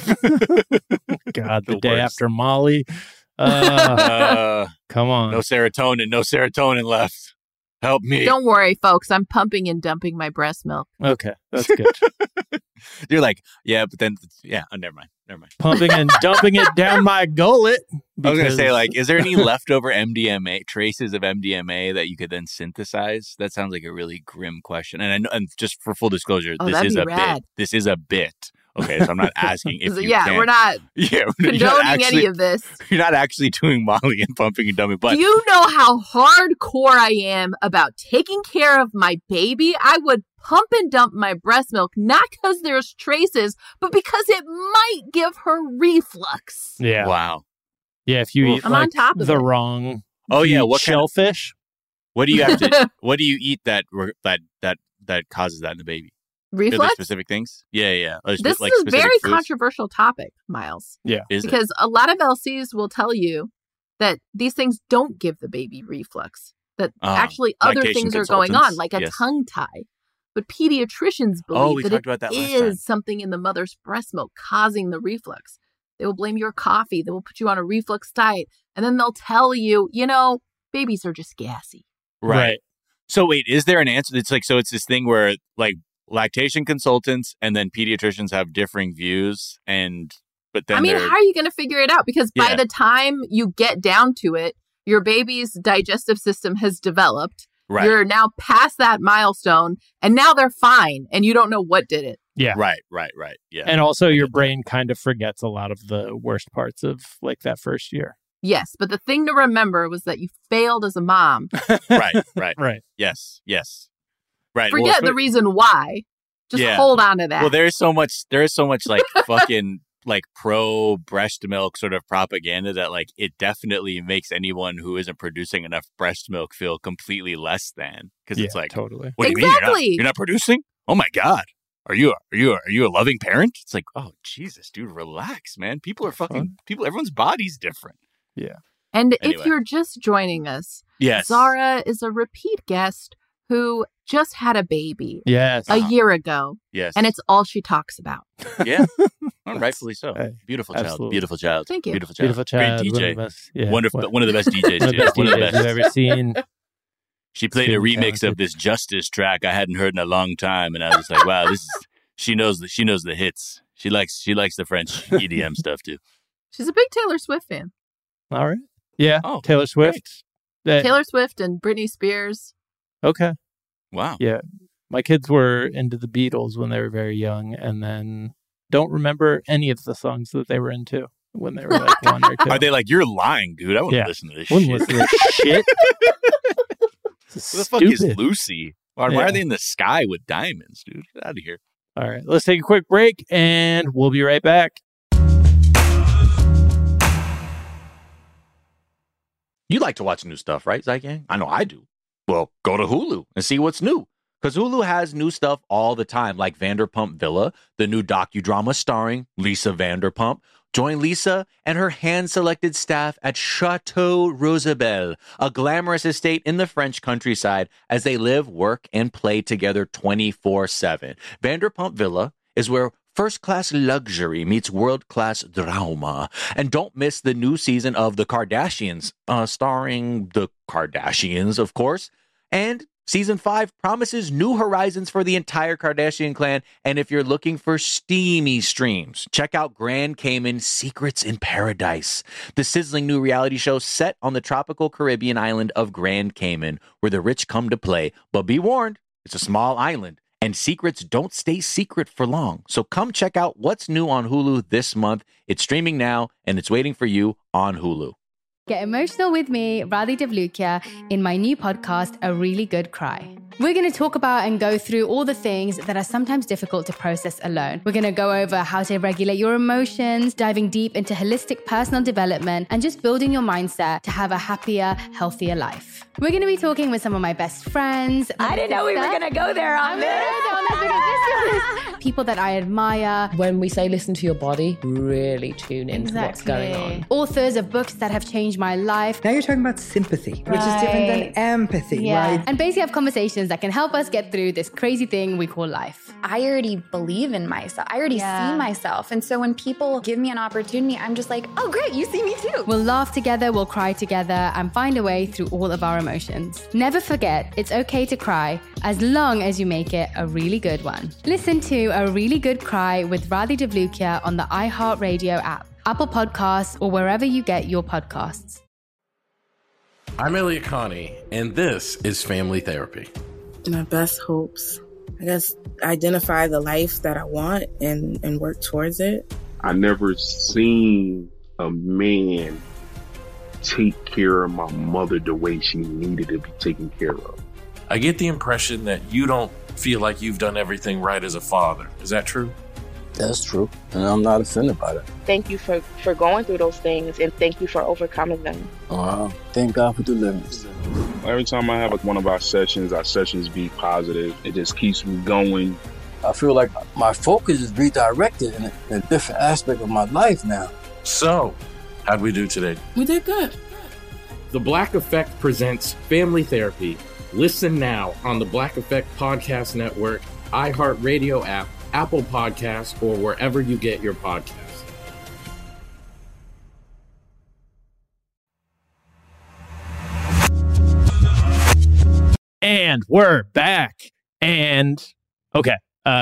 God, the day after Molly. Come on. No serotonin left. Help me. Don't worry, folks. I'm pumping and dumping my breast milk. Okay, that's good. You're like, but then, never mind. Pumping and dumping it down my gullet. I was going to say, like, is there any leftover traces of MDMA that you could then synthesize? That sounds like a really grim question. And just for full disclosure, this is a bit. This is a bit. Okay, so I'm not asking if you can. We're not condoning any of this. You're not actually doing Molly and pumping and dumping. But do you know how hardcore I am about taking care of my baby? I would pump and dump my breast milk, not because there's traces, but because it might give her reflux. Yeah. Wow. Yeah, if you eat I'm on top of the it. wrong Oh yeah, what shellfish? What do you have to? What do you eat that causes that in the baby? Reflux? Are there specific things? Yeah. This is a very controversial topic, Miles. Yeah. Because a lot of LCs will tell you that these things don't give the baby reflux, that actually other things are going on, like a tongue tie. But pediatricians believe that it is something in the mother's breast milk causing the reflux. They will blame your coffee. They will put you on a reflux diet. And then they'll tell you, babies are just gassy. Right. So wait, is there an answer? It's like, so it's this thing where like lactation consultants and then pediatricians have differing views, but then how are you going to figure it out? Because by the time you get down to it, your baby's digestive system has developed. Right. You're now past that milestone, and now they're fine, and you don't know what did it. Yeah. Right. Yeah. And also your brain kind of forgets a lot of the worst parts of like that first year. Yes, but the thing to remember was that you failed as a mom. Right. Yes. Right. Forget the reason why. Just hold on to that. Well, there is so much like fucking like pro breast milk sort of propaganda that like it definitely makes anyone who isn't producing enough breast milk feel completely less than, because it's like, totally. What do you mean you're not producing? Oh my God. Are you a loving parent? It's like, oh Jesus, dude, relax, man. People are everyone's body's different. Yeah. And if you're just joining us, Zara is a repeat guest who just had a baby a year ago. Yes. And it's all she talks about. Yeah. Rightfully so. Beautiful child. Beautiful child. Thank you. Beautiful child. Great DJ. One of the best DJs. One of the best you've ever seen. She played a remix of this Justice track I hadn't heard in a long time, and I was like, wow, she knows the hits. She likes the French EDM stuff too. She's a big Taylor Swift fan. All right. Yeah. Oh, Taylor Swift. Taylor Swift and Britney Spears. Okay. Wow. Yeah. My kids were into the Beatles when they were very young, and then don't remember any of the songs that they were into when they were like 1 or 2. Are they like, you're lying, dude? I wouldn't listen to this shit. Listen to this shit. Who the fuck is Lucy? Why are they in the sky with diamonds, dude? Get out of here. All right. Let's take a quick break, and we'll be right back. You like to watch new stuff, right, Zygang? I know I do. Well, go to Hulu and see what's new. Because Hulu has new stuff all the time, like Vanderpump Villa, the new docudrama starring Lisa Vanderpump. Join Lisa and her hand-selected staff at Chateau Rosabelle, a glamorous estate in the French countryside, as they live, work, and play together 24/7. Vanderpump Villa is where first-class luxury meets world-class drama. And don't miss the new season of The Kardashians, starring the Kardashians, of course. And Season 5 promises new horizons for the entire Kardashian clan. And if you're looking for steamy streams, check out Grand Cayman Secrets in Paradise, the sizzling new reality show set on the tropical Caribbean island of Grand Cayman, where the rich come to play. But be warned, it's a small island, and secrets don't stay secret for long. So come check out what's new on Hulu this month. It's streaming now, and it's waiting for you on Hulu. Get emotional with me, Radhi Devlukia, in my new podcast, A Really Good Cry. We're going to talk about and go through all the things that are sometimes difficult to process alone. We're going to go over how to regulate your emotions, diving deep into holistic personal development, and just building your mindset to have a happier, healthier life. We're going to be talking with some of my best friends. I didn't know we were going to go there on this. People that I admire. When we say listen to your body, really tune into what's going on. Authors of books that have changed my life. Now you're talking about sympathy, which is different than empathy, right? And basically have conversations that can help us get through this crazy thing we call life. I already believe in myself. I already see myself. And so when people give me an opportunity, I'm just like, oh, great, you see me too. We'll laugh together, we'll cry together, and find a way through all of our emotions. Never forget, it's okay to cry, as long as you make it a really good one. Listen to A Really Good Cry with Radhi Devlukia on the iHeartRadio app, Apple Podcasts, or wherever you get your podcasts. I'm Elliot Connie, and this is Family Therapy. My best hopes, I guess, identify the life that I want and work towards it. I never seen a man take care of my mother the way she needed to be taken care of. I get the impression that you don't feel like you've done everything right as a father. Is that true? That's true. And I'm not offended by that. Thank you for going through those things, and thank you for overcoming them. Wow. Thank God for deliverance. Every time I have one of our sessions be positive. It just keeps me going. I feel like my focus is redirected in a different aspect of my life now. So, how'd we do today? We did good. The Black Effect presents Family Therapy. Listen now on the Black Effect Podcast Network, iHeartRadio app, Apple Podcasts, or wherever you get your podcasts. And we're back. And okay,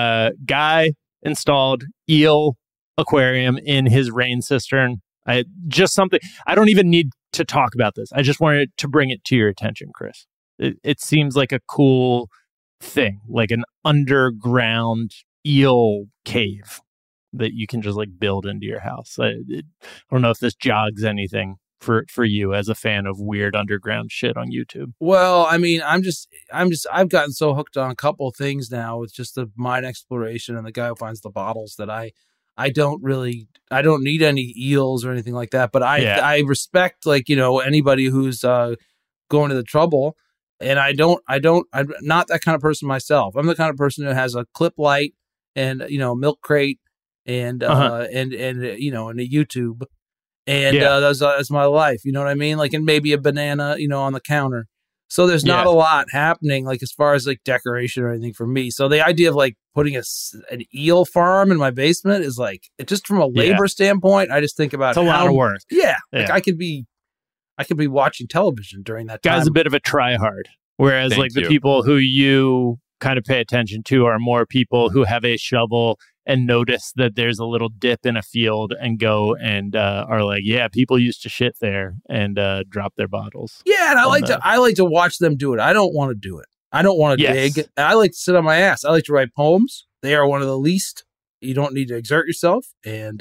Guy installed eel aquarium in his rain cistern. I don't even need to talk about this. I just wanted to bring it to your attention, Chris. It seems like a cool thing, like an underground eel cave that you can just like build into your house. I don't know if this jogs anything for you as a fan of weird underground shit on YouTube. Well, I mean, I've gotten so hooked on a couple of things now with just the mind exploration and the guy who finds the bottles that I don't need any eels or anything like that. But I respect, like, anybody who's going to the trouble. And I'm not that kind of person myself. I'm the kind of person who has a clip light and, a milk crate and and a YouTube. And that's my life. You know what I mean? Like, and maybe a banana, on the counter. So there's not a lot happening, like, as far as like decoration or anything for me. So the idea of like putting an eel farm in my basement is like, just from a labor standpoint, I just think about it's a lot of work. Yeah. Like I could be watching television during that time. Guy's a bit of a tryhard. Whereas the people who you kind of pay attention to are more people who have a shovel and notice that there's a little dip in a field and go and are like, yeah, people used to shit there and drop their bottles. Yeah, and I like to watch them do it. I don't want to do it. I don't want to dig. I like to sit on my ass. I like to write poems. They are one of the least. You don't need to exert yourself. And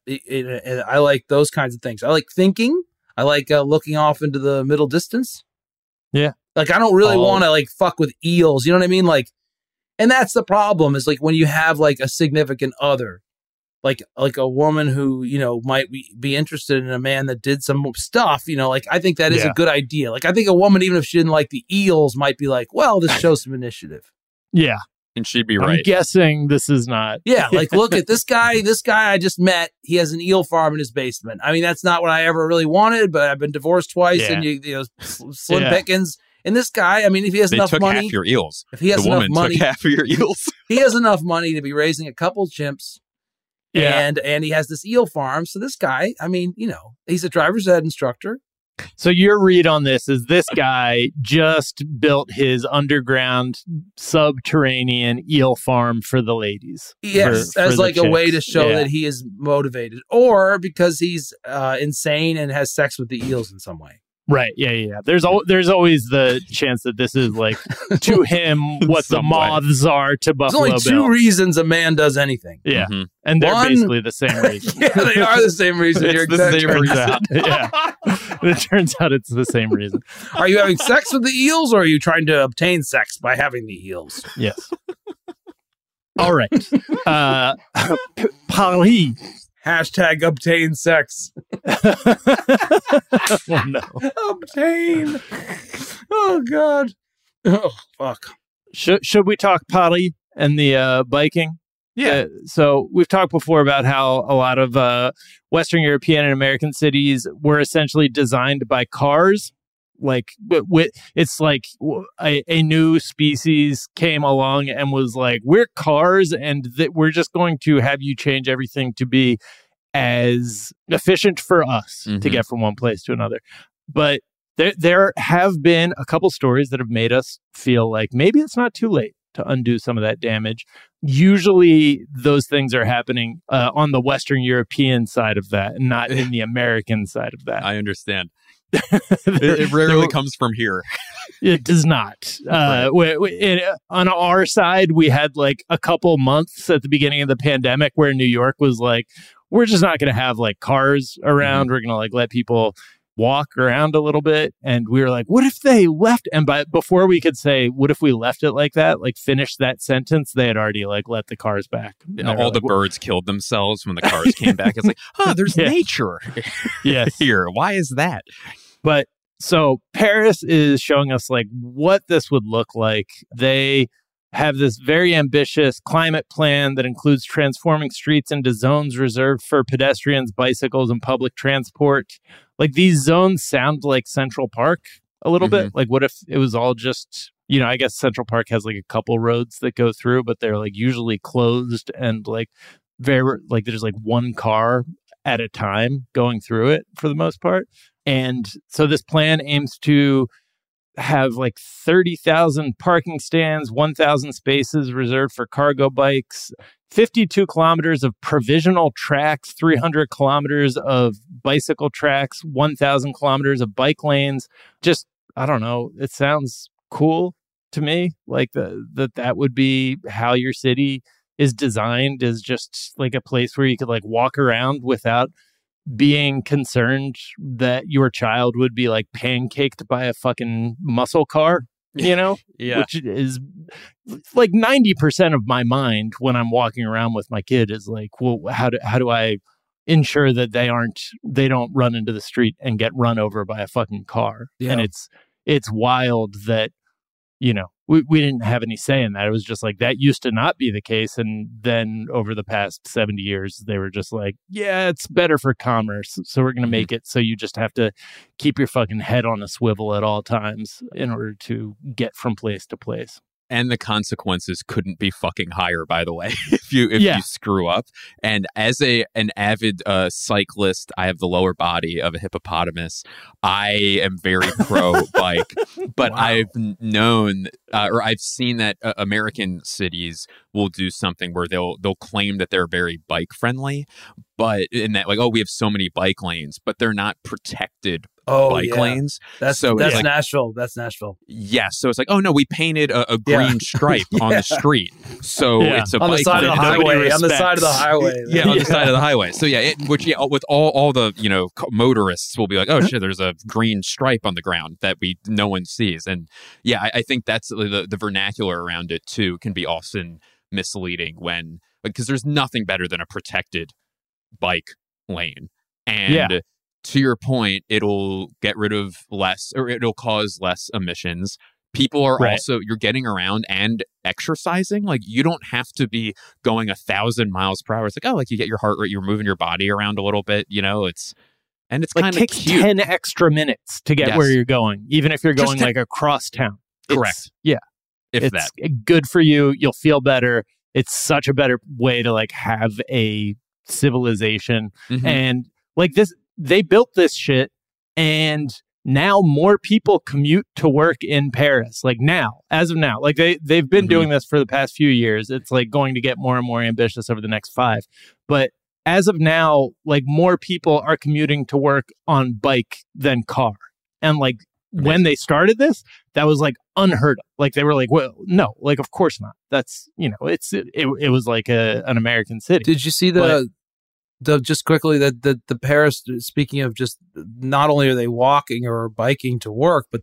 and I like those kinds of things. I like thinking. I like looking off into the middle distance. Yeah. Like, I don't really want to like fuck with eels. You know what I mean? Like, and that's the problem is like when you have like a significant other, like a woman who, might be interested in a man that did some stuff, like, I think that is a good idea. Like, I think a woman, even if she didn't like the eels, might be like, well, this shows some initiative. Yeah. And she'd be right. I'm guessing this is not. Yeah. Like, look at this guy I just met. He has an eel farm in his basement. I mean, that's not what I ever really wanted, but I've been divorced twice and slim pickings. And this guy, I mean, if he has enough money, half your eels. If he has enough money, took half of your eels. He has enough money to be raising a couple chimps. Yeah. And he has this eel farm. So this guy, I mean, he's a driver's ed instructor. So your read on this is this guy just built his underground subterranean eel farm for the ladies. Yes, for as like chicks. A way to show that he is motivated, or because he's insane and has sex with the eels in some way. Right. Yeah. There's always the chance that this is like to him what the moths are to Buffalo Bill. There's only two reasons a man does anything. Yeah. Mm-hmm. And they're basically the same reason. Yeah, they are the same reason. It's the same reason. Yeah. It turns out it's the same reason. Are you having sex with the eels or are you trying to obtain sex by having the eels? Yes. All right. Paris. Hashtag obtain sex. Oh, no. Obtain. Oh, God. Oh, fuck. Should we talk Paris and the biking? Yeah. So we've talked before about how a lot of Western European and American cities were essentially designed by cars. Like, it's like a new species came along and was like, we're cars and we're just going to have you change everything to be as efficient for us to get from one place to another. But there have been a couple stories that have made us feel like maybe it's not too late to undo some of that damage. Usually those things are happening on the Western European side of that, and not in the American side of that. I understand. It rarely comes from here. It does not. On our side, we had like a couple months at the beginning of the pandemic where New York was like, we're just not going to have like cars around. We're going to like let people walk around a little bit. And we were like, what if they left? And before we could say, what if we left it like that, like finish that sentence, they had already like let the cars back. All the birds killed themselves when the cars came back. It's like, there's nature here. Why is that? But so Paris is showing us like what this would look like. They have this very ambitious climate plan that includes transforming streets into zones reserved for pedestrians, bicycles, and public transport. Like these zones sound like Central Park a little bit. Like what if it was all just, I guess Central Park has like a couple roads that go through, but they're like usually closed and like very like there's like one car at a time going through it for the most part. And so this plan aims to have like 30,000 parking stands, 1,000 spaces reserved for cargo bikes, 52 kilometers of provisional tracks, 300 kilometers of bicycle tracks, 1,000 kilometers of bike lanes. Just, I don't know. It sounds cool to me. Like that would be how your city is designed, is just like a place where you could like walk around without being concerned that your child would be like pancaked by a fucking muscle car, Yeah. Which is like 90% of my mind when I'm walking around with my kid is like, well, how do I ensure that they don't run into the street and get run over by a fucking car? Yeah. And it's wild that, we didn't have any say in that. It was just like that used to not be the case. And then over the past 70 years, they were just like, yeah, it's better for commerce. So we're going to make it so you just have to keep your fucking head on a swivel at all times in order to get from place to place. And the consequences couldn't be fucking higher, by the way, if you screw up. And as an avid cyclist, I have the lower body of a hippopotamus. I am very pro bike, but wow. I've known or I've seen that American cities will do something where they'll claim that they're very bike friendly, but in that like, we have so many bike lanes, but they're not protected bike lanes. That's like, Nashville. That's Nashville. Yeah. So it's like, oh no, we painted a green stripe on the street. So it's a on bike the side lane. of the highway. On the side of the highway. On the side of the highway. So with all the motorists will be like, oh shit, there's a green stripe on the ground that no one sees. And I think that's the vernacular around it too can be often misleading because there's nothing better than a protected bike lane. And to your point, it'll get rid of less, or it'll cause less emissions. People are also, you're getting around and exercising. Like you don't have to be going 1,000 miles per hour. It's like, you get your heart rate, you're moving your body around a little bit, it's like kind of takes cute. 10 extra minutes to get where you're going, even if you're going like across town. Correct. It's good for you. You'll feel better. It's such a better way to like have a civilization. And like this, they built this shit and now more people commute to work in Paris. Like now, as of now, like they've been doing this for the past few years. It's like going to get more and more ambitious over the next 5. But as of now, like more people are commuting to work on bike than car. And like when they started this, that was like unheard of. Like they were like, well, no, like of course not. That's, it was like an American city. Did you see just quickly the Paris, speaking of just not only are they walking or biking to work, but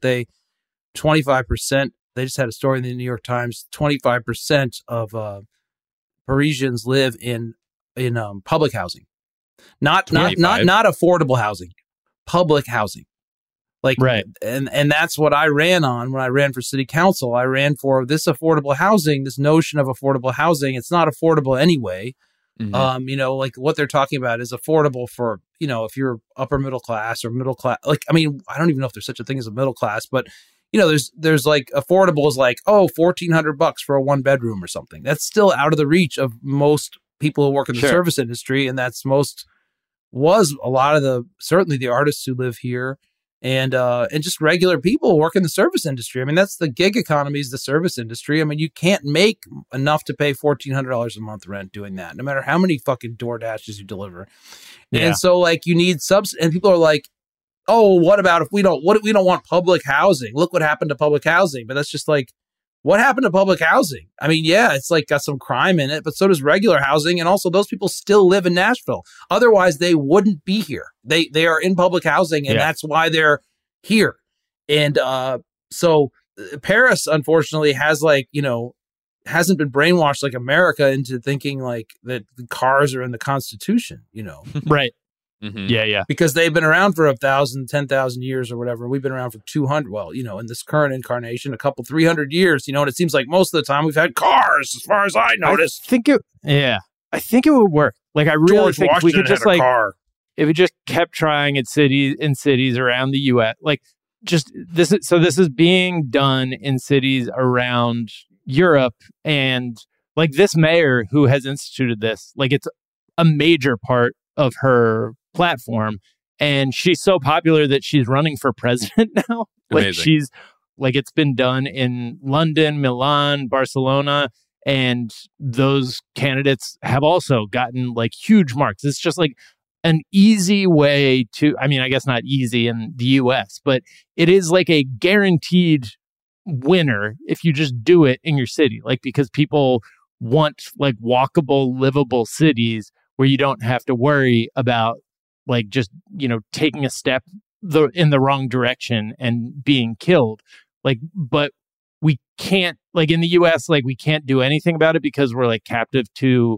25%, they just had a story in the New York Times, 25% of Parisians live in public housing. Not affordable housing, public housing. Like, right. And that's what I ran on when I ran for city council. I ran for this affordable housing, this notion of affordable housing. It's not affordable anyway. Like what they're talking about is affordable for, if you're upper middle class or middle class. Like, I mean, I don't even know if there's such a thing as a middle class, but there's like affordable is like, $1,400 for a 1-bedroom or something. That's still out of the reach of most people who work in the service industry. And that's was a lot of certainly the artists who live here and just regular people who work in the service industry. I mean, that's the gig economy is the service industry. I mean, you can't make enough to pay $1,400 a month rent doing that, no matter how many fucking DoorDashes you deliver. Yeah. And so like you need and people are like, oh, what about if we don't want public housing? Look what happened to public housing. But that's just like, what happened to public housing? I mean, yeah, it's like got some crime in it, but so does regular housing. And also those people still live in Nashville. Otherwise, they wouldn't be here. They are in public housing, and that's why they're here. And so Paris, unfortunately, has hasn't been brainwashed like America into thinking like that the cars are in the Constitution, Right. Mm-hmm. Yeah. Because they've been around for 1,000, 10,000 years or whatever. We've been around for 200. Well, in this current incarnation, a couple 300 years, and it seems like most of the time we've had cars, as far as I noticed. I think it would work. Like, I really George think Washington we could just had a car. if we just kept trying in cities around the U.S. Like, just this is being done in cities around Europe, and like this mayor who has instituted this, like it's a major part of her platform, and she's so popular that she's running for president now. Like she's like, it's been done in London, Milan, Barcelona, and those candidates have also gotten like huge marks. It's just like an easy way to, I mean, I guess not easy in the US, but it is like a guaranteed winner if you just do it in your city. Like, because people want like walkable, livable cities where you don't have to worry about like just, taking a step in the wrong direction and being killed. Like, but we can't, like in the US, like we can't do anything about it because we're like captive to,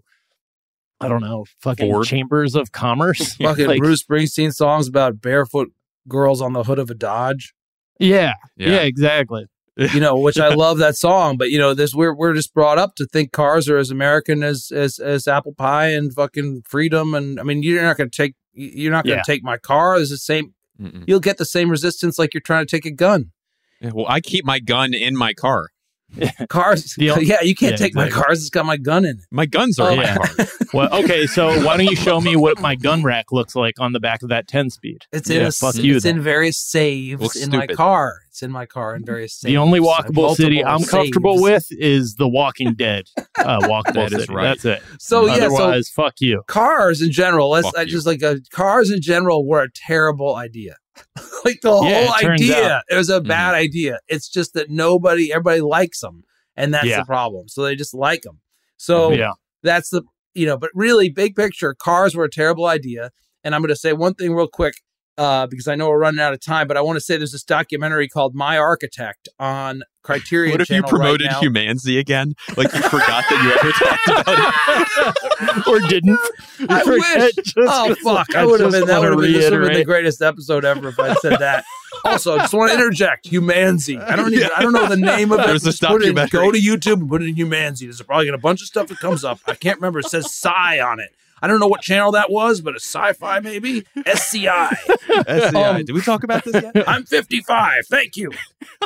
I don't know, fucking Ford. Chambers of commerce. Fucking like, Bruce Springsteen songs about barefoot girls on the hood of a Dodge. Yeah, exactly. Which I love that song, but we're just brought up to think cars are as American as apple pie and fucking freedom. And I mean, you're not going to take my car. There's the same. Mm-mm. You'll get the same resistance like you're trying to take a gun. Yeah, well, I keep my gun in my car. Cars, you can't take my cars. It's got my gun in it. My guns are in my car. Well, okay, so why don't you show me what my gun rack looks like on the back of that 10-speed? It's in various saves in my car. It's in my car in various saves. The only walkable city I'm comfortable with is The Walking Dead. Walkable city. Right. That's it. So otherwise, fuck you. Cars in general. Cars in general were a terrible idea. Like the whole idea, it was a bad idea. It's just that everybody likes them, and that's the problem. So they just like them. So that's the, but really big picture, cars were a terrible idea. And I'm going to say one thing real quick, because I know we're running out of time, but I want to say there's this documentary called My Architect on Criterion What if Channel you promoted right Humanzy again? Like you forgot that you ever talked about it? Or didn't? I wish. Oh, fuck. That would have been the greatest episode ever if I said that. Also, I just want to interject. Humanzy. I don't know the name of it. There's a documentary. Go to YouTube and put it in Humanzy. There's probably a bunch of stuff that comes up. I can't remember. It says Sci on it. I don't know what channel that was, but a sci-fi maybe? SCI. SCI. Did we talk about this yet? I'm 55. Thank you.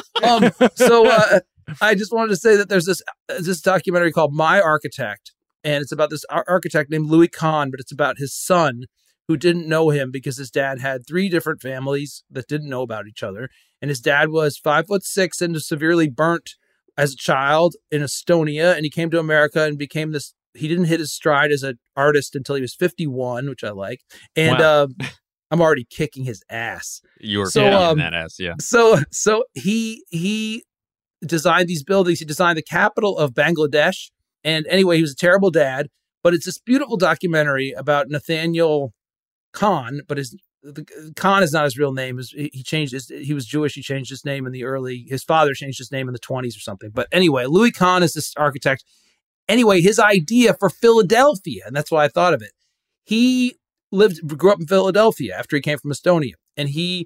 So I just wanted to say that there's this documentary called My Architect, and it's about this architect named Louis Kahn, but it's about his son who didn't know him because his dad had 3 different families that didn't know about each other. And his dad was 5'6" and severely burnt as a child in Estonia. And he came to America and became this. He didn't hit his stride as an artist until he was 51, which I like. And I'm already kicking his ass. You're kicking that ass, yeah. So he designed these buildings. He designed the capital of Bangladesh. And anyway, he was a terrible dad. But it's this beautiful documentary about Nathaniel Kahn. But Kahn is not his real name. He was Jewish. He changed his name his father changed his name in the 20s or something. But anyway, Louis Kahn is this architect. Anyway, his idea for Philadelphia, and that's why I thought of it. He grew up in Philadelphia after he came from Estonia, and he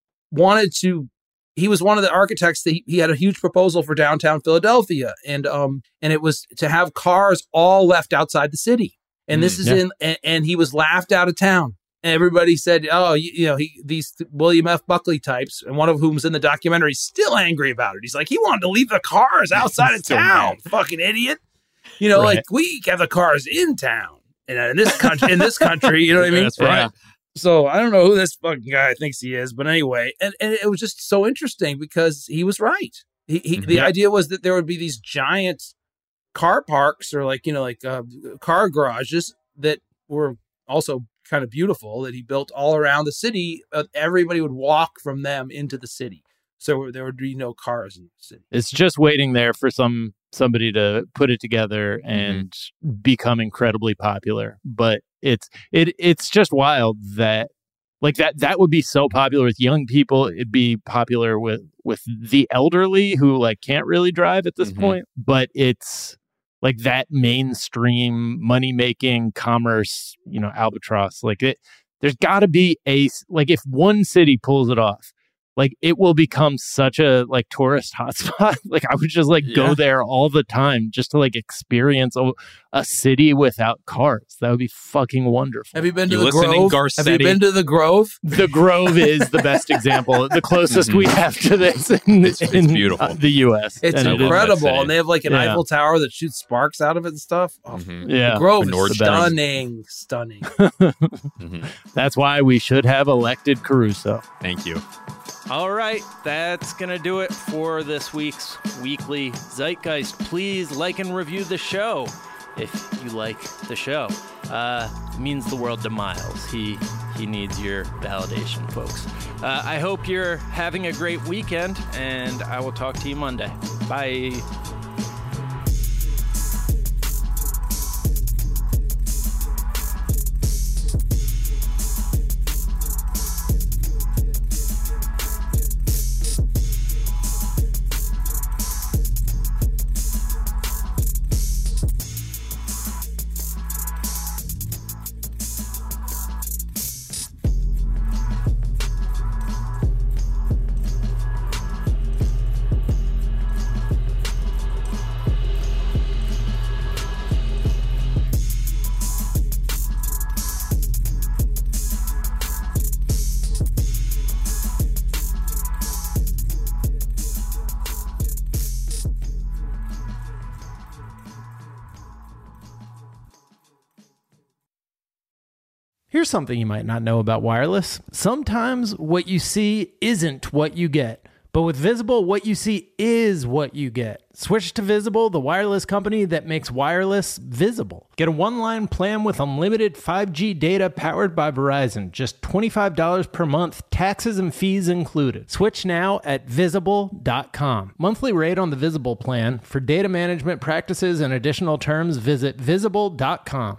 was one of the architects that he had a huge proposal for downtown Philadelphia, and it was to have cars all left outside the city. And this is and he was laughed out of town. And everybody said, these William F. Buckley types, and one of whom's in the documentary, still angry about it. He's like, he wanted to leave the cars outside of town, fucking idiot. Like we have the cars in town, and in this country, you know what I mean? That's right. So I don't know who this fucking guy thinks he is, but anyway, and it was just so interesting because he was right. The idea was that there would be these giant car parks or car garages that were also kind of beautiful that he built all around the city. Everybody would walk from them into the city. So there would be no cars in the city. It's just waiting there for somebody to put it together and become incredibly popular. But it's just wild that like that would be so popular with young people. It'd be popular with the elderly who like can't really drive at this point. But it's like that mainstream money making commerce, albatross. Like there's got to be if one city pulls it off, like it will become such a like tourist hotspot. Like I would just go there all the time just to like experience a city without cars. That would be fucking wonderful. Have you been to the Grove? Garcetti? Have you been to the Grove? The Grove is the best example. The closest we have to this in beautiful. The U.S. It's incredible. And they have like an Eiffel Tower that shoots sparks out of it and stuff. Oh, yeah. The Grove is stunning. That's why we should have elected Caruso. Thank you. All right, that's going to do it for this week's Weekly Zeitgeist. Please like and review the show if you like the show. It means the world to Miles. He needs your validation, folks. I hope you're having a great weekend, and I will talk to you Monday. Bye. Here's something you might not know about wireless. Sometimes what you see isn't what you get. But with Visible, what you see is what you get. Switch to Visible, the wireless company that makes wireless visible. Get a one-line plan with unlimited 5G data powered by Verizon. Just $25 per month, taxes and fees included. Switch now at Visible.com. Monthly rate on the Visible plan. For data management practices and additional terms, visit Visible.com.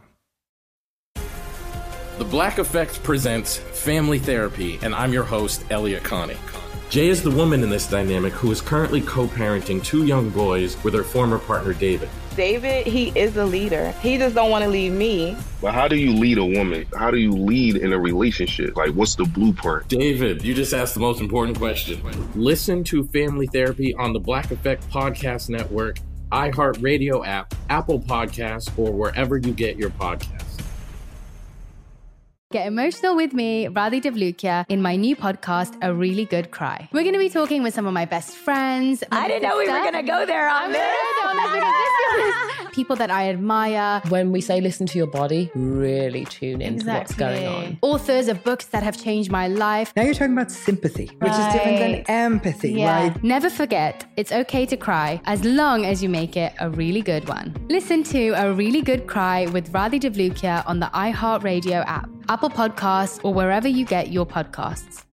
The Black Effect presents Family Therapy, and I'm your host, Elliot Connie. Jay is the woman in this dynamic who is currently co-parenting 2 young boys with her former partner, David. David, he is a leader. He just don't want to leave me. But how do you lead a woman? How do you lead in a relationship? Like, what's the blueprint? David, you just asked the most important question. Listen to Family Therapy on the Black Effect Podcast Network, iHeartRadio app, Apple Podcasts, or wherever you get your podcasts. Get emotional with me, Radhi Devlukia, in my new podcast, A Really Good Cry. We're going to be talking with some of my best friends. I didn't know we were going to go there on this. People that I admire. When we say listen to your body, really tune into what's going on. Authors of books that have changed my life. Now you're talking about sympathy, which is different than empathy, right? Never forget, it's okay to cry as long as you make it a really good one. Listen to A Really Good Cry with Radhi Devlukia on the iHeartRadio app, Apple Podcasts, or wherever you get your podcasts.